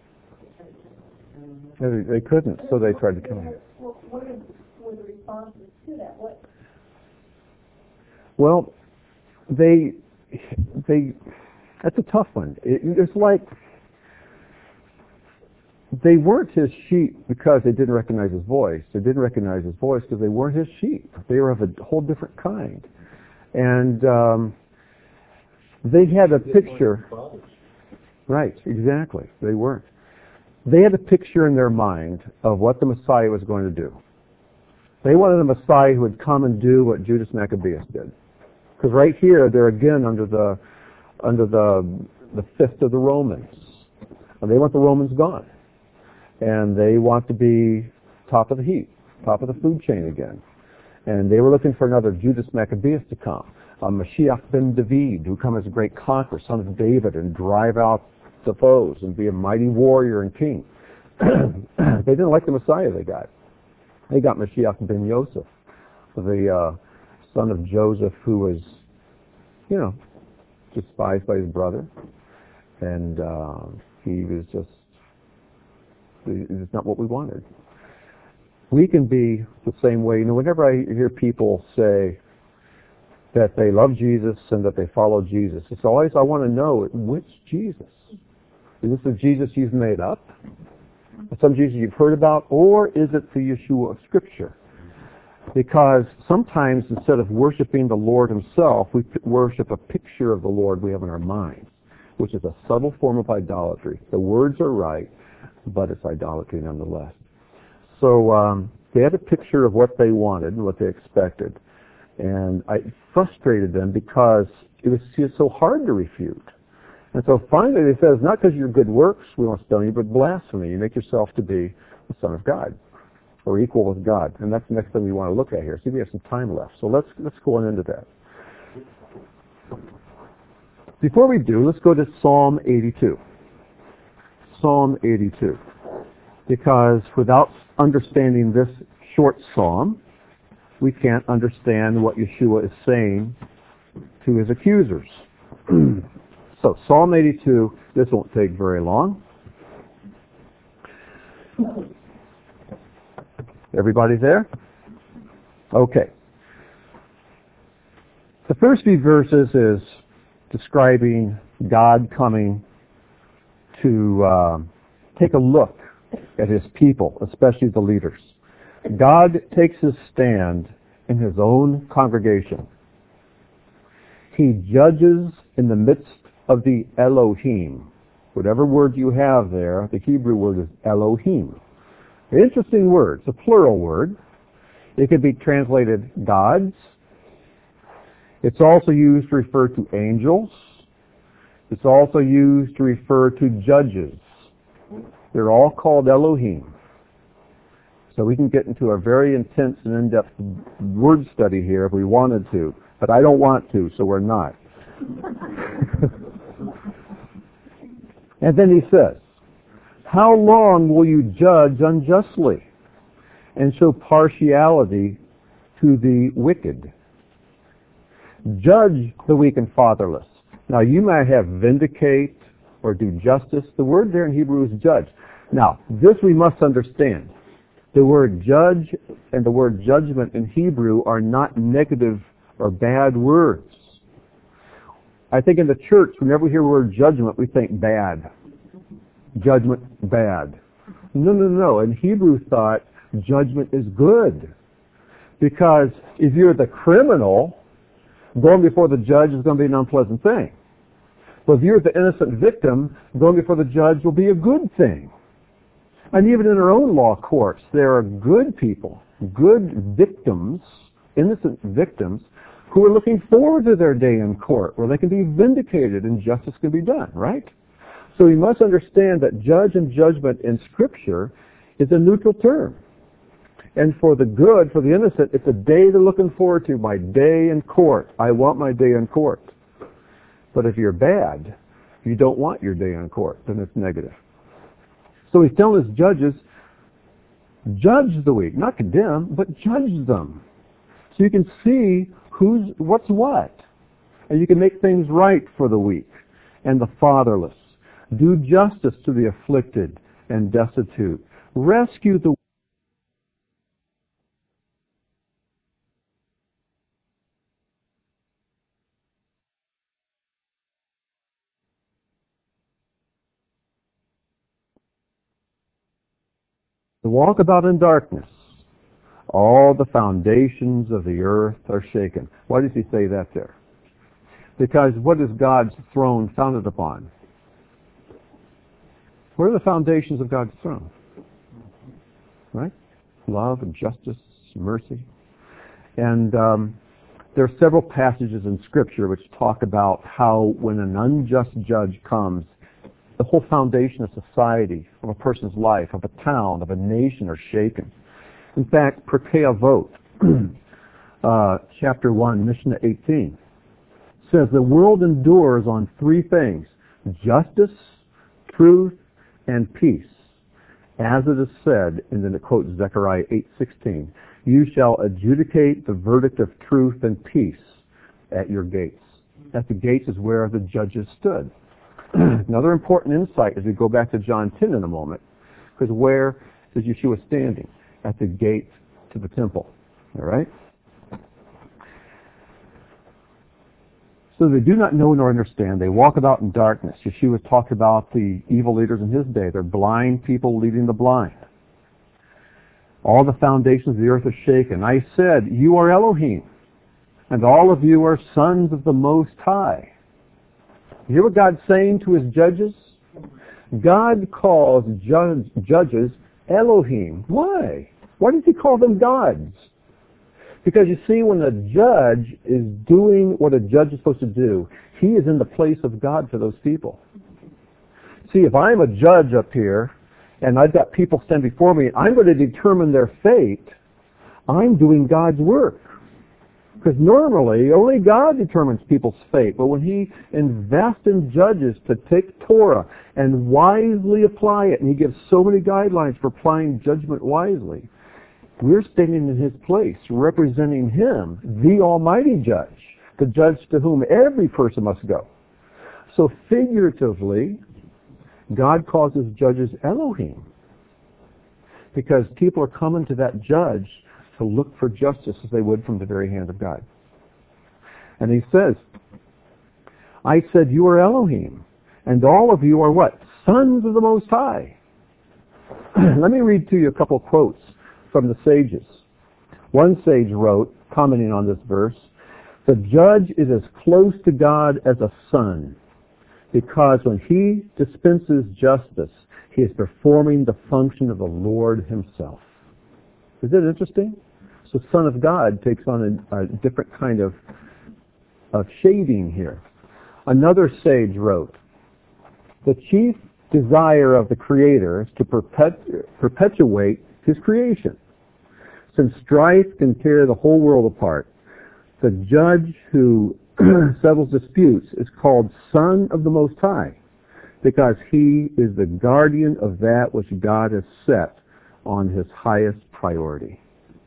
is They couldn't, so they tried to kill him. What were the responses to that? Well, that's a tough one. It's like they weren't his sheep because they didn't recognize his voice. They didn't recognize his voice because they weren't his sheep. They were of a whole different kind. And they had a picture. Right, exactly. They weren't. They had a picture in their mind of what the Messiah was going to do. They wanted a Messiah who would come and do what Judas Maccabeus did. Because right here, they're again under the fist of the Romans. And they want the Romans gone. And they want to be top of the heap, top of the food chain again. And they were looking for another Judas Maccabeus to come, a Mashiach ben David, who come as a great conqueror, son of David, and drive out the foes and be a mighty warrior and king. They didn't like the Messiah they got. They got Mashiach ben Yosef, the son of Joseph, who was, despised by his brother. And he was it's not what we wanted. We can be the same way. Whenever I hear people say that they love Jesus and that they follow Jesus, it's always, I want to know, which Jesus? Is this the Jesus you've made up? Some Jesus you've heard about? Or is it the Yeshua of Scripture? Because sometimes instead of worshiping the Lord himself, we worship a picture of the Lord we have in our minds, which is a subtle form of idolatry. The words are right, but it's idolatry nonetheless. So They had a picture of what they wanted and what they expected. And I frustrated them because it was just so hard to refute. And so finally they said, it's not because of your good works we won't stone you, but blasphemy. You make yourself to be the Son of God, or equal with God. And that's the next thing we want to look at here. See, we have some time left. So let's go on into that. Before we do, let's go to Psalm 82. Psalm 82. Because without understanding this short psalm, we can't understand what Yeshua is saying to his accusers. So, Psalm 82, this won't take very long. Everybody there? Okay. The first few verses is describing God coming to take a look at his people, especially the leaders. God takes his stand in his own congregation. He judges in the midst of the Elohim. Whatever word you have there, the Hebrew word is Elohim. An interesting word. It's a plural word. It could be translated gods. It's also used to refer to angels. It's also used to refer to judges. They're all called Elohim. So we can get into a very intense and in-depth word study here if we wanted to, but I don't want to, so we're not. And then he says, how long will you judge unjustly and show partiality to the wicked? Judge the weak and fatherless. Now you might have vindicate or do justice. The word there in Hebrew is judge. Now, this we must understand. The word judge and the word judgment in Hebrew are not negative or bad words. I think in the church, whenever we hear the word judgment, we think bad. Judgment, bad. No. In Hebrew thought, judgment is good. Because if you're the criminal, going before the judge is going to be an unpleasant thing. But if you're the innocent victim, going before the judge will be a good thing. And even in our own law courts, there are good people, good victims, innocent victims, who are looking forward to their day in court, where they can be vindicated and justice can be done, right? So we must understand that judge and judgment in Scripture is a neutral term. And for the good, for the innocent, it's a day they're looking forward to, my day in court. I want my day in court. But if you're bad, you don't want your day in court, then it's negative. So he's telling his judges, judge the weak, not condemn, but judge them. So you can see what's what. And you can make things right for the weak and the fatherless. Do justice to the afflicted and destitute. Rescue the walk about in darkness. All the foundations of the earth are shaken. Why does he say that there? Because what is God's throne founded upon? What are the foundations of God's throne? Right? Love and justice, mercy. And there are several passages in Scripture which talk about how when an unjust judge comes, the whole foundation of society, of a person's life, of a town, of a nation are shaken. In fact, Pirkei Avot, chapter 1, Mishnah 18, says the world endures on three things: justice, truth, and peace. As it is said, and then it quotes Zechariah 8:16, you shall adjudicate the verdict of truth and peace at your gates. At the gates is where the judges stood. Another important insight as we go back to John 10 in a moment, because where is Yeshua standing? At the gate to the temple. All right? So they do not know nor understand. They walk about in darkness. Yeshua talked about the evil leaders in his day. They're blind people leading the blind. All the foundations of the earth are shaken. I said, you are Elohim, and all of you are sons of the Most High. You hear what God's saying to his judges? God calls judges Elohim. Why? Why does he call them gods? Because you see, when a judge is doing what a judge is supposed to do, he is in the place of God for those people. See, if I'm a judge up here, and I've got people stand before me, and I'm going to determine their fate, I'm doing God's work. Because normally, only God determines people's fate. But when he invests in judges to take Torah and wisely apply it, and he gives so many guidelines for applying judgment wisely, we're standing in his place, representing him, the Almighty Judge, the judge to whom every person must go. So figuratively, God calls his judges Elohim, because people are coming to that judge to look for justice as they would from the very hand of God. And he says, I said you are Elohim, and all of you are what? Sons of the Most High. Let me read to you a couple quotes from the sages. One sage wrote, commenting on this verse, the judge is as close to God as a son, because when he dispenses justice, he is performing the function of the Lord himself. Is it interesting? So Son of God takes on a different kind of shading here. Another sage wrote, the chief desire of the Creator is to perpetuate his creation. Since strife can tear the whole world apart, the judge who settles disputes is called Son of the Most High, because he is the guardian of that which God has set on his highest priority.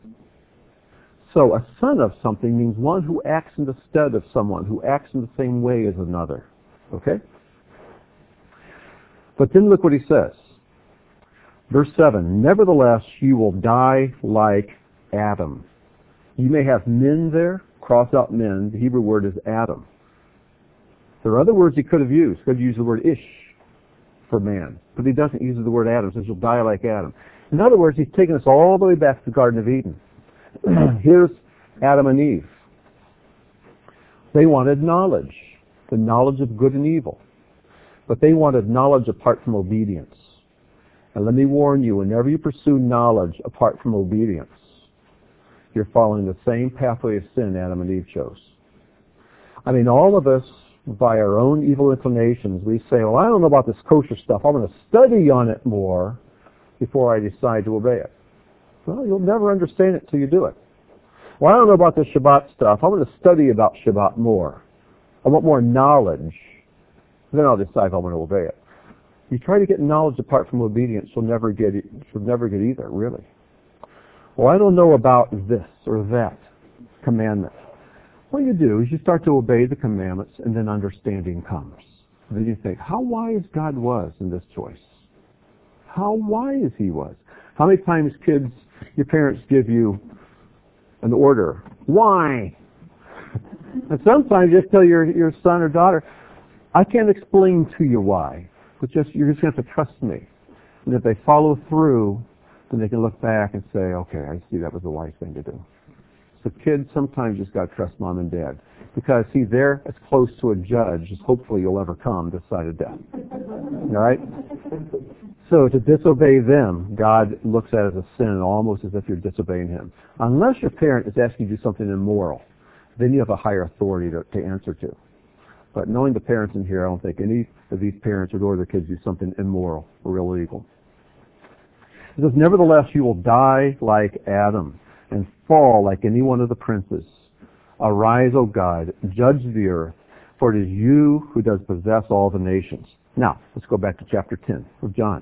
So a son of something means one who acts in the stead of someone, who acts in the same way as another. Okay? But then look what he says. Verse 7, nevertheless you will die like Adam. You may have men there, cross out men. The Hebrew word is Adam. There are other words he could have used. He could have used the word Ish for man. But he doesn't use the word Adam. He says you'll die like Adam. In other words, he's taken us all the way back to the Garden of Eden. Here's Adam and Eve. They wanted knowledge, the knowledge of good and evil. But they wanted knowledge apart from obedience. And let me warn you, whenever you pursue knowledge apart from obedience, you're following the same pathway of sin Adam and Eve chose. I mean, all of us, by our own evil inclinations, we say, well, I don't know about this kosher stuff. I'm going to study on it more before I decide to obey it. Well, you'll never understand it till you do it. Well, I don't know about this Shabbat stuff. I'm going to study about Shabbat more. I want more knowledge. Then I'll decide if I'm going to obey it. You try to get knowledge apart from obedience, you'll never get either, really. Well, I don't know about this or that commandment. What you do is you start to obey the commandments, and then understanding comes. And then you think, how wise God was in this choice. How wise he was. How many times, kids, your parents give you an order? Why? And sometimes you just tell your son or daughter, I can't explain to you why, but you're just going to have to trust me. And if they follow through, then they can look back and say, okay, I see that was the wise thing to do. So kids, sometimes you just got to trust mom and dad. Because, see, they're as close to a judge as hopefully you'll ever come this side of death. All right? So to disobey them, God looks at it as a sin, almost as if you're disobeying him. Unless your parent is asking you to do something immoral, then you have a higher authority to answer to. But knowing the parents in here, I don't think any of these parents would order their kids to do something immoral or illegal. It says, nevertheless, you will die like Adam and fall like any one of the princes. Arise, O God, judge the earth, for it is you who does possess all the nations. Now, let's go back to chapter 10 of John.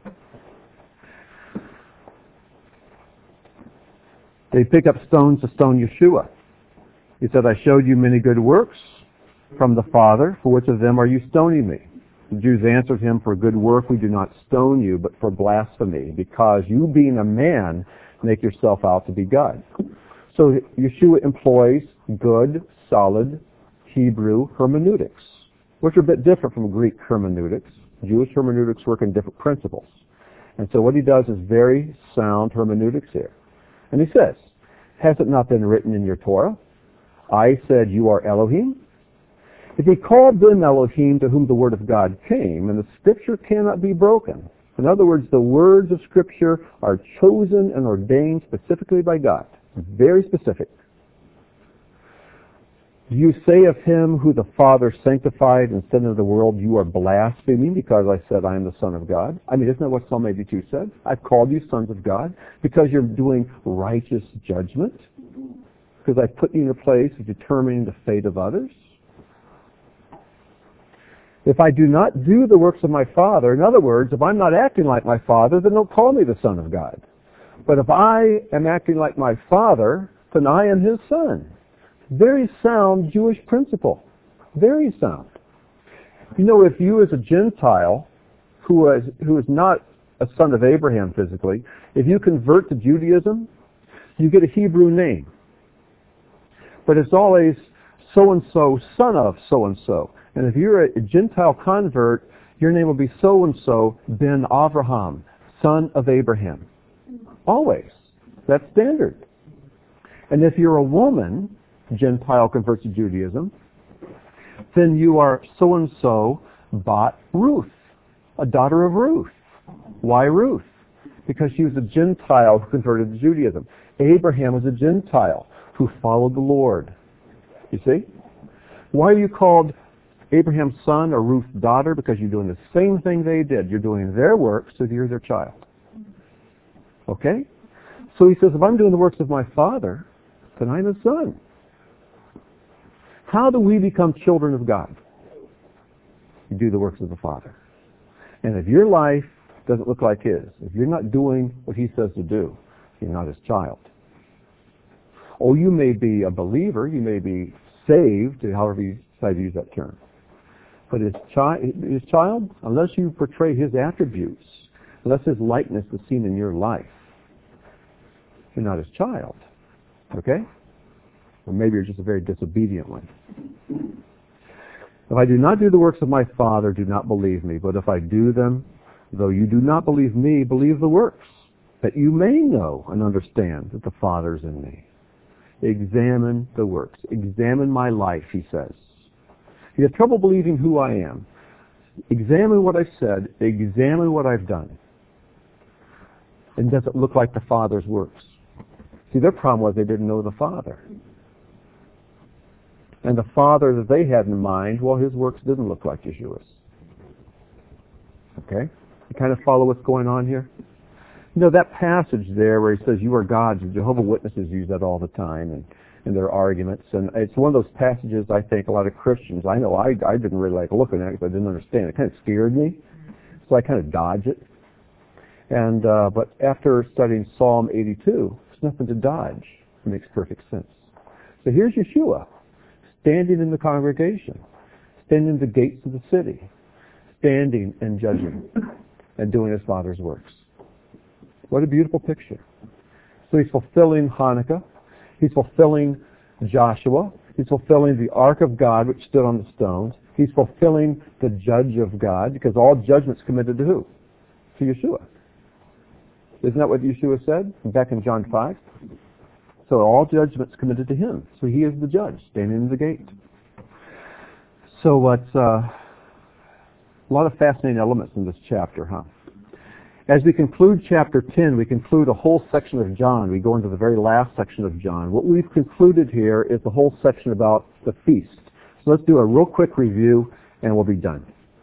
They pick up stones to stone Yeshua. He said, I showed you many good works from the Father. For which of them are you stoning me? The Jews answered him, for good work we do not stone you, but for blasphemy, because you being a man make yourself out to be God. So Yeshua employs good, solid Hebrew hermeneutics, which are a bit different from Greek hermeneutics. Jewish hermeneutics work in different principles. And so what he does is very sound hermeneutics here. And he says, has it not been written in your Torah? I said you are Elohim? If he called them Elohim to whom the word of God came, and the scripture cannot be broken, In other words, the words of Scripture are chosen and ordained specifically by God. Very specific. You say of him who the Father sanctified and sent into the world, you are blaspheming because I said I am the Son of God. I mean, isn't that what Psalm 82 said? I've called you sons of God because you're doing righteous judgment, because I put you in a place of determining the fate of others. If I do not do the works of my Father, in other words, if I'm not acting like my Father, then don't call me the Son of God. But if I am acting like my Father, then I am his Son. Very sound Jewish principle. Very sound. You know, if you as a Gentile, who is not a son of Abraham physically, if you convert to Judaism, you get a Hebrew name. But it's always so-and-so, son of so-and-so. And if you're a Gentile convert, your name will be so-and-so ben Avraham, son of Abraham. Always. That's standard. And if you're a woman, Gentile converts to Judaism, then you are so-and-so Bat Ruth, a daughter of Ruth. Why Ruth? Because she was a Gentile who converted to Judaism. Abraham was a Gentile who followed the Lord. You see? Why are you called Abraham's son or Ruth's daughter? Because you're doing the same thing they did. You're doing their works, so you're their child. Okay? So he says, if I'm doing the works of my Father, then I'm his son. How do we become children of God? You do the works of the Father. And if your life doesn't look like his, if you're not doing what he says to do, you're not his child. Oh, you may be a believer, you may be saved, however you decide to use that term. But his child, unless you portray his attributes, unless his likeness is seen in your life, you're not his child. Okay? Or maybe you're just a very disobedient one. If I do not do the works of my Father, do not believe me. But if I do them, though you do not believe me, believe the works, that you may know and understand that the Father is in me. Examine the works. Examine my life, he says. You have trouble believing who I am. Examine what I've said. Examine what I've done. And does it look like the Father's works? See, their problem was they didn't know the Father. And the Father that they had in mind, well, his works didn't look like Yeshua's. Okay? You kind of follow what's going on here? You know, that passage there where he says, you are gods, and Jehovah's Witnesses use that all the time in their arguments. And it's one of those passages I think a lot of Christians, I know I didn't really like looking at it because I didn't understand it. It kind of scared me. So I kind of dodge it. And but after studying Psalm 82, there's nothing to dodge. It makes perfect sense. So here's Yeshua, standing in the congregation, standing in the gates of the city, standing and judging and doing his Father's works. What a beautiful picture. So he's fulfilling Hanukkah. He's fulfilling Joshua. He's fulfilling the Ark of God, which stood on the stones. He's fulfilling the Judge of God, because all judgment's committed to who? To Yeshua. Isn't that what Yeshua said back in John 5? So all judgment's committed to him. So he is the judge, standing in the gate. So what's a lot of fascinating elements in this chapter, huh? As we conclude chapter 10, we conclude a whole section of John. We go into the very last section of John. What we've concluded here is the whole section about the feast. So let's do a real quick review and we'll be done.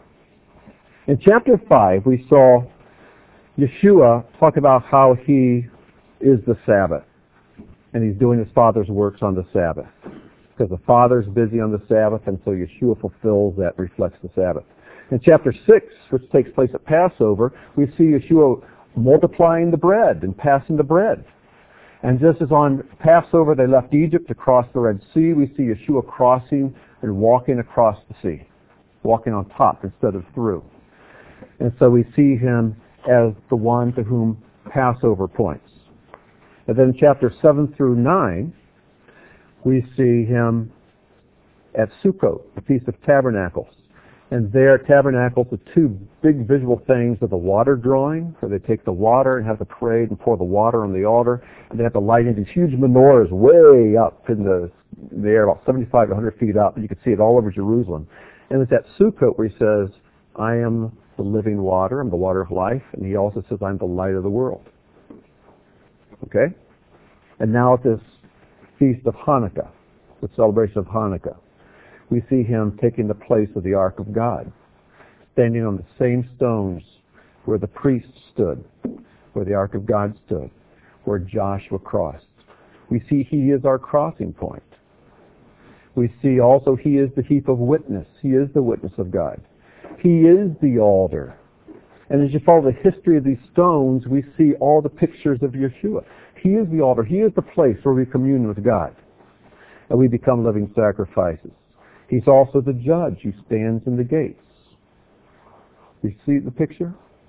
In chapter 5, we saw Yeshua talk about how he is the Sabbath. And he's doing his Father's works on the Sabbath. Because the Father's busy on the Sabbath, and so Yeshua fulfills that, reflects the Sabbath. In chapter 6, which takes place at Passover, we see Yeshua multiplying the bread and passing the bread. And just as on Passover they left Egypt to cross the Red Sea, we see Yeshua crossing and walking across the sea, walking on top instead of through. And so we see him as the one to whom Passover points. And then in chapter 7 through 9, we see him at Sukkot, the Feast of Tabernacles. And there, tabernacles, the two big visual things of the water drawing, where they take the water and have the parade and pour the water on the altar, and they have to light in these huge menorahs way up in the air, about 75 to 100 feet up, and you can see it all over Jerusalem. And it's at Sukkot where he says, I am the living water. I'm the water of life. And he also says, I'm the light of the world. Okay? And now at this feast of Hanukkah, the celebration of Hanukkah, we see him taking the place of the Ark of God, standing on the same stones where the priests stood, where the Ark of God stood, where Joshua crossed. We see he is our crossing point. We see also he is the heap of witness. He is the witness of God. He is the altar. And as you follow the history of these stones, we see all the pictures of Yeshua. He is the altar. He is the place where we commune with God. And we become living sacrifices. He's also the judge who stands in the gates. You see the picture?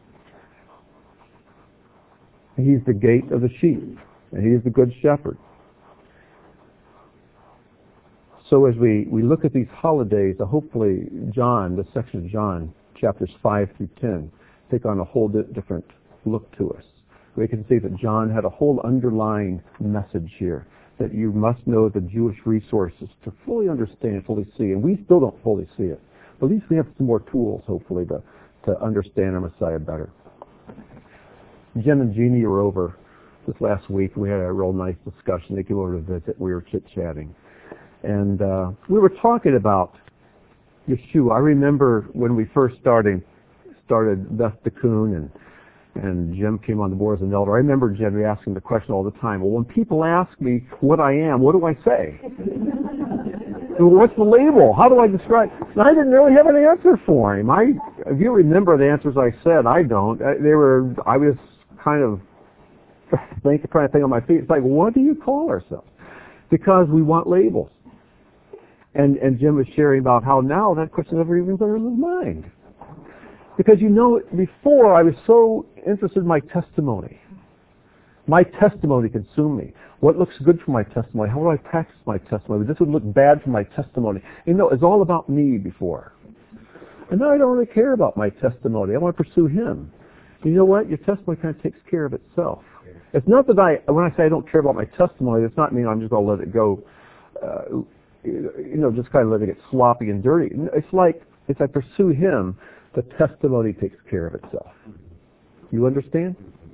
He's the gate of the sheep. And he is the good shepherd. So as we look at these holidays, hopefully John, the section of John, chapters 5 through 10, take on a whole different look to us. We can see that John had a whole underlying message here, that you must know the Jewish resources to fully understand, fully see. And we still don't fully see it. But at least we have some more tools, hopefully, to understand our Messiah better. Jim and Jeannie were over this last week. We had a real nice discussion. They came over to visit. We were chit-chatting. And we were talking about Yeshua. I remember when we first started Beth Tikkun and Jim came on the board as an elder. I remember Jim asking the question all the time, well, when people ask me what I am, what do I say? What's the label? How do I describe? And I didn't really have an answer for him. If you remember the answers I said, I don't. I was kind of trying to think on my feet. It's like, what do you call ourselves? Because we want labels. And Jim was sharing about how now that question never even entered his mind. Because before I was so interested in my testimony. My testimony consumed me. What looks good for my testimony? How do I practice my testimony? This would look bad for my testimony. It's all about me before. And now I don't really care about my testimony. I want to pursue him. You know what? Your testimony kind of takes care of itself. It's not that when I say I don't care about my testimony, it's not mean I'm just going to let it go, just kind of letting it sloppy and dirty. It's like if I pursue him, the testimony takes care of itself. You understand?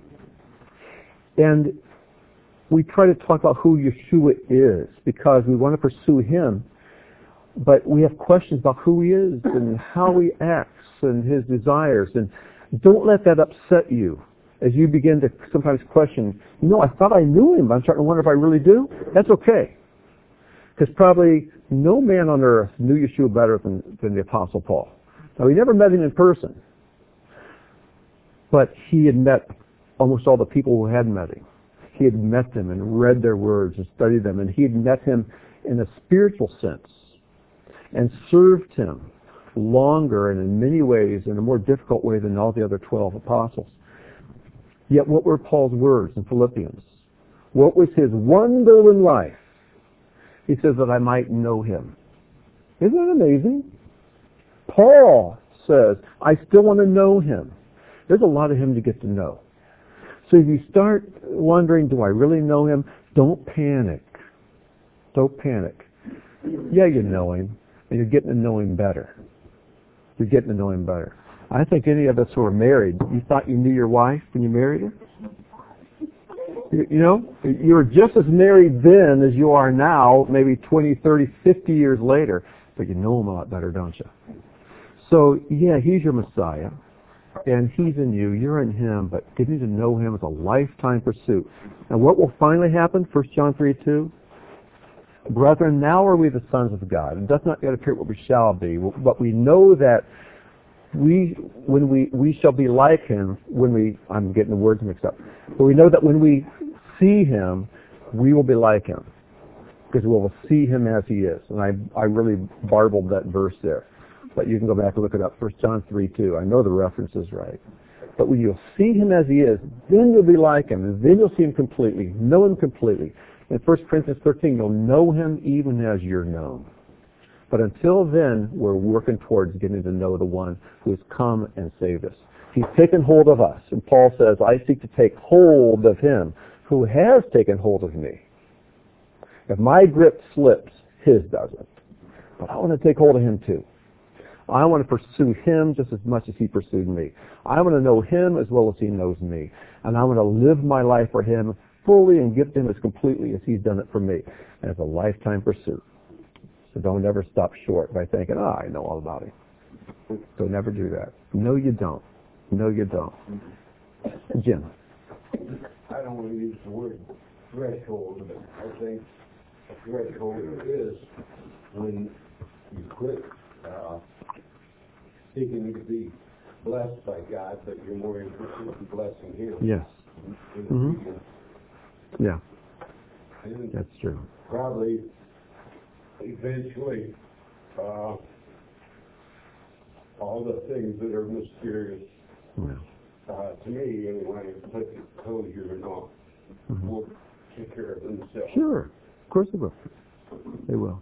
And we try to talk about who Yeshua is because we want to pursue him, but we have questions about who he is and how he acts and his desires. And don't let that upset you as you begin to sometimes question, I thought I knew him, but I'm starting to wonder if I really do. That's okay. Because probably no man on earth knew Yeshua better than the Apostle Paul. Now, he never met him in person, but he had met almost all the people who had met him. He had met them and read their words and studied them, and he had met him in a spiritual sense and served him longer and in many ways in a more difficult way than all the other 12 apostles. Yet what were Paul's words in Philippians? What was his one goal in life? He says that I might know him. Isn't that amazing? Paul says, I still want to know him. There's a lot of him to get to know. So if you start wondering, do I really know him? Don't panic. Don't panic. Yeah, you know him, and you're getting to know him better. You're getting to know him better. I think any of us who are married, you thought you knew your wife when you married her? You were just as married then as you are now, maybe 20, 30, 50 years later, but you know him a lot better, don't you? So, yeah, he's your Messiah, and he's in you, you're in him, but getting to know him is a lifetime pursuit. And what will finally happen? 1 John 3:2. Brethren, now are we the sons of God. It does not yet appear what we shall be, but we know that we shall be like him I'm getting the words mixed up, but we know that when we see him, we will be like him, because we will see him as he is. And I really barbled that verse there, but you can go back and look it up, 1 John 3:2. I know the reference is right. But when you'll see him as he is, then you'll be like him, and then you'll see him completely, know him completely. In 1 Corinthians 13, you'll know him even as you're known. But until then, we're working towards getting to know the one who has come and saved us. He's taken hold of us. And Paul says, I seek to take hold of him who has taken hold of me. If my grip slips, his doesn't. But I want to take hold of him too. I want to pursue him just as much as he pursued me. I want to know him as well as he knows me. And I want to live my life for him fully and give to him as completely as he's done it for me. And it's a lifetime pursuit. So don't ever stop short by thinking, I know all about him. So never do that. No, you don't. No, you don't. Jim. I don't want to use the word threshold, but I think a threshold is when you quit seeking to be blessed by God, but you're more interested in blessing him. Yes. Yeah. And that's true. Probably, eventually, all the things that are mysterious, to me anyway, like closure and all, will take care of themselves. Sure. Of course they will. They will.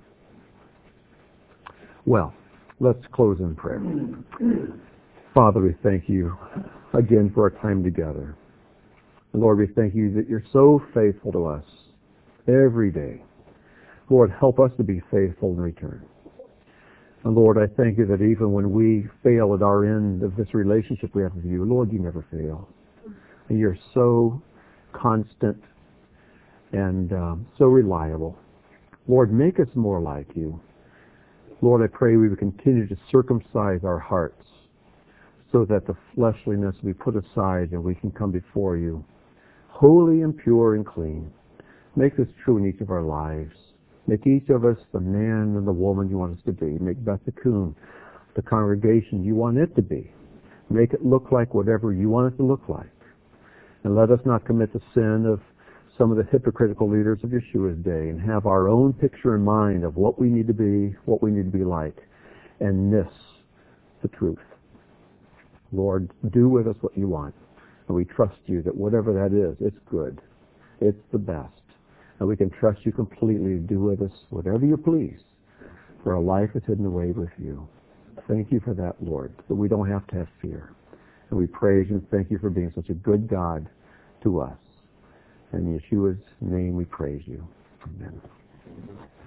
Well, let's close in prayer. Father, we thank you again for our time together. Lord, we thank you that you're so faithful to us every day. Lord, help us to be faithful in return. And Lord, I thank you that even when we fail at our end of this relationship we have with you, Lord, you never fail. And you're so constant and so reliable. Lord, make us more like you. Lord, I pray we would continue to circumcise our hearts so that the fleshliness we put aside and we can come before you holy and pure and clean. Make this true in each of our lives. Make each of us the man and the woman you want us to be. Make Beth Coon the congregation you want it to be. Make it look like whatever you want it to look like. And let us not commit the sin of some of the hypocritical leaders of Yeshua's day and have our own picture in mind of what we need to be, what we need to be like, and miss the truth. Lord, do with us what you want. And we trust you that whatever that is, it's good. It's the best. And we can trust you completely to do with us whatever you please for a life that's hidden away with you. Thank you for that, Lord, that we don't have to have fear. And we praise you and thank you for being such a good God to us. In Yeshua's name we praise you. Amen.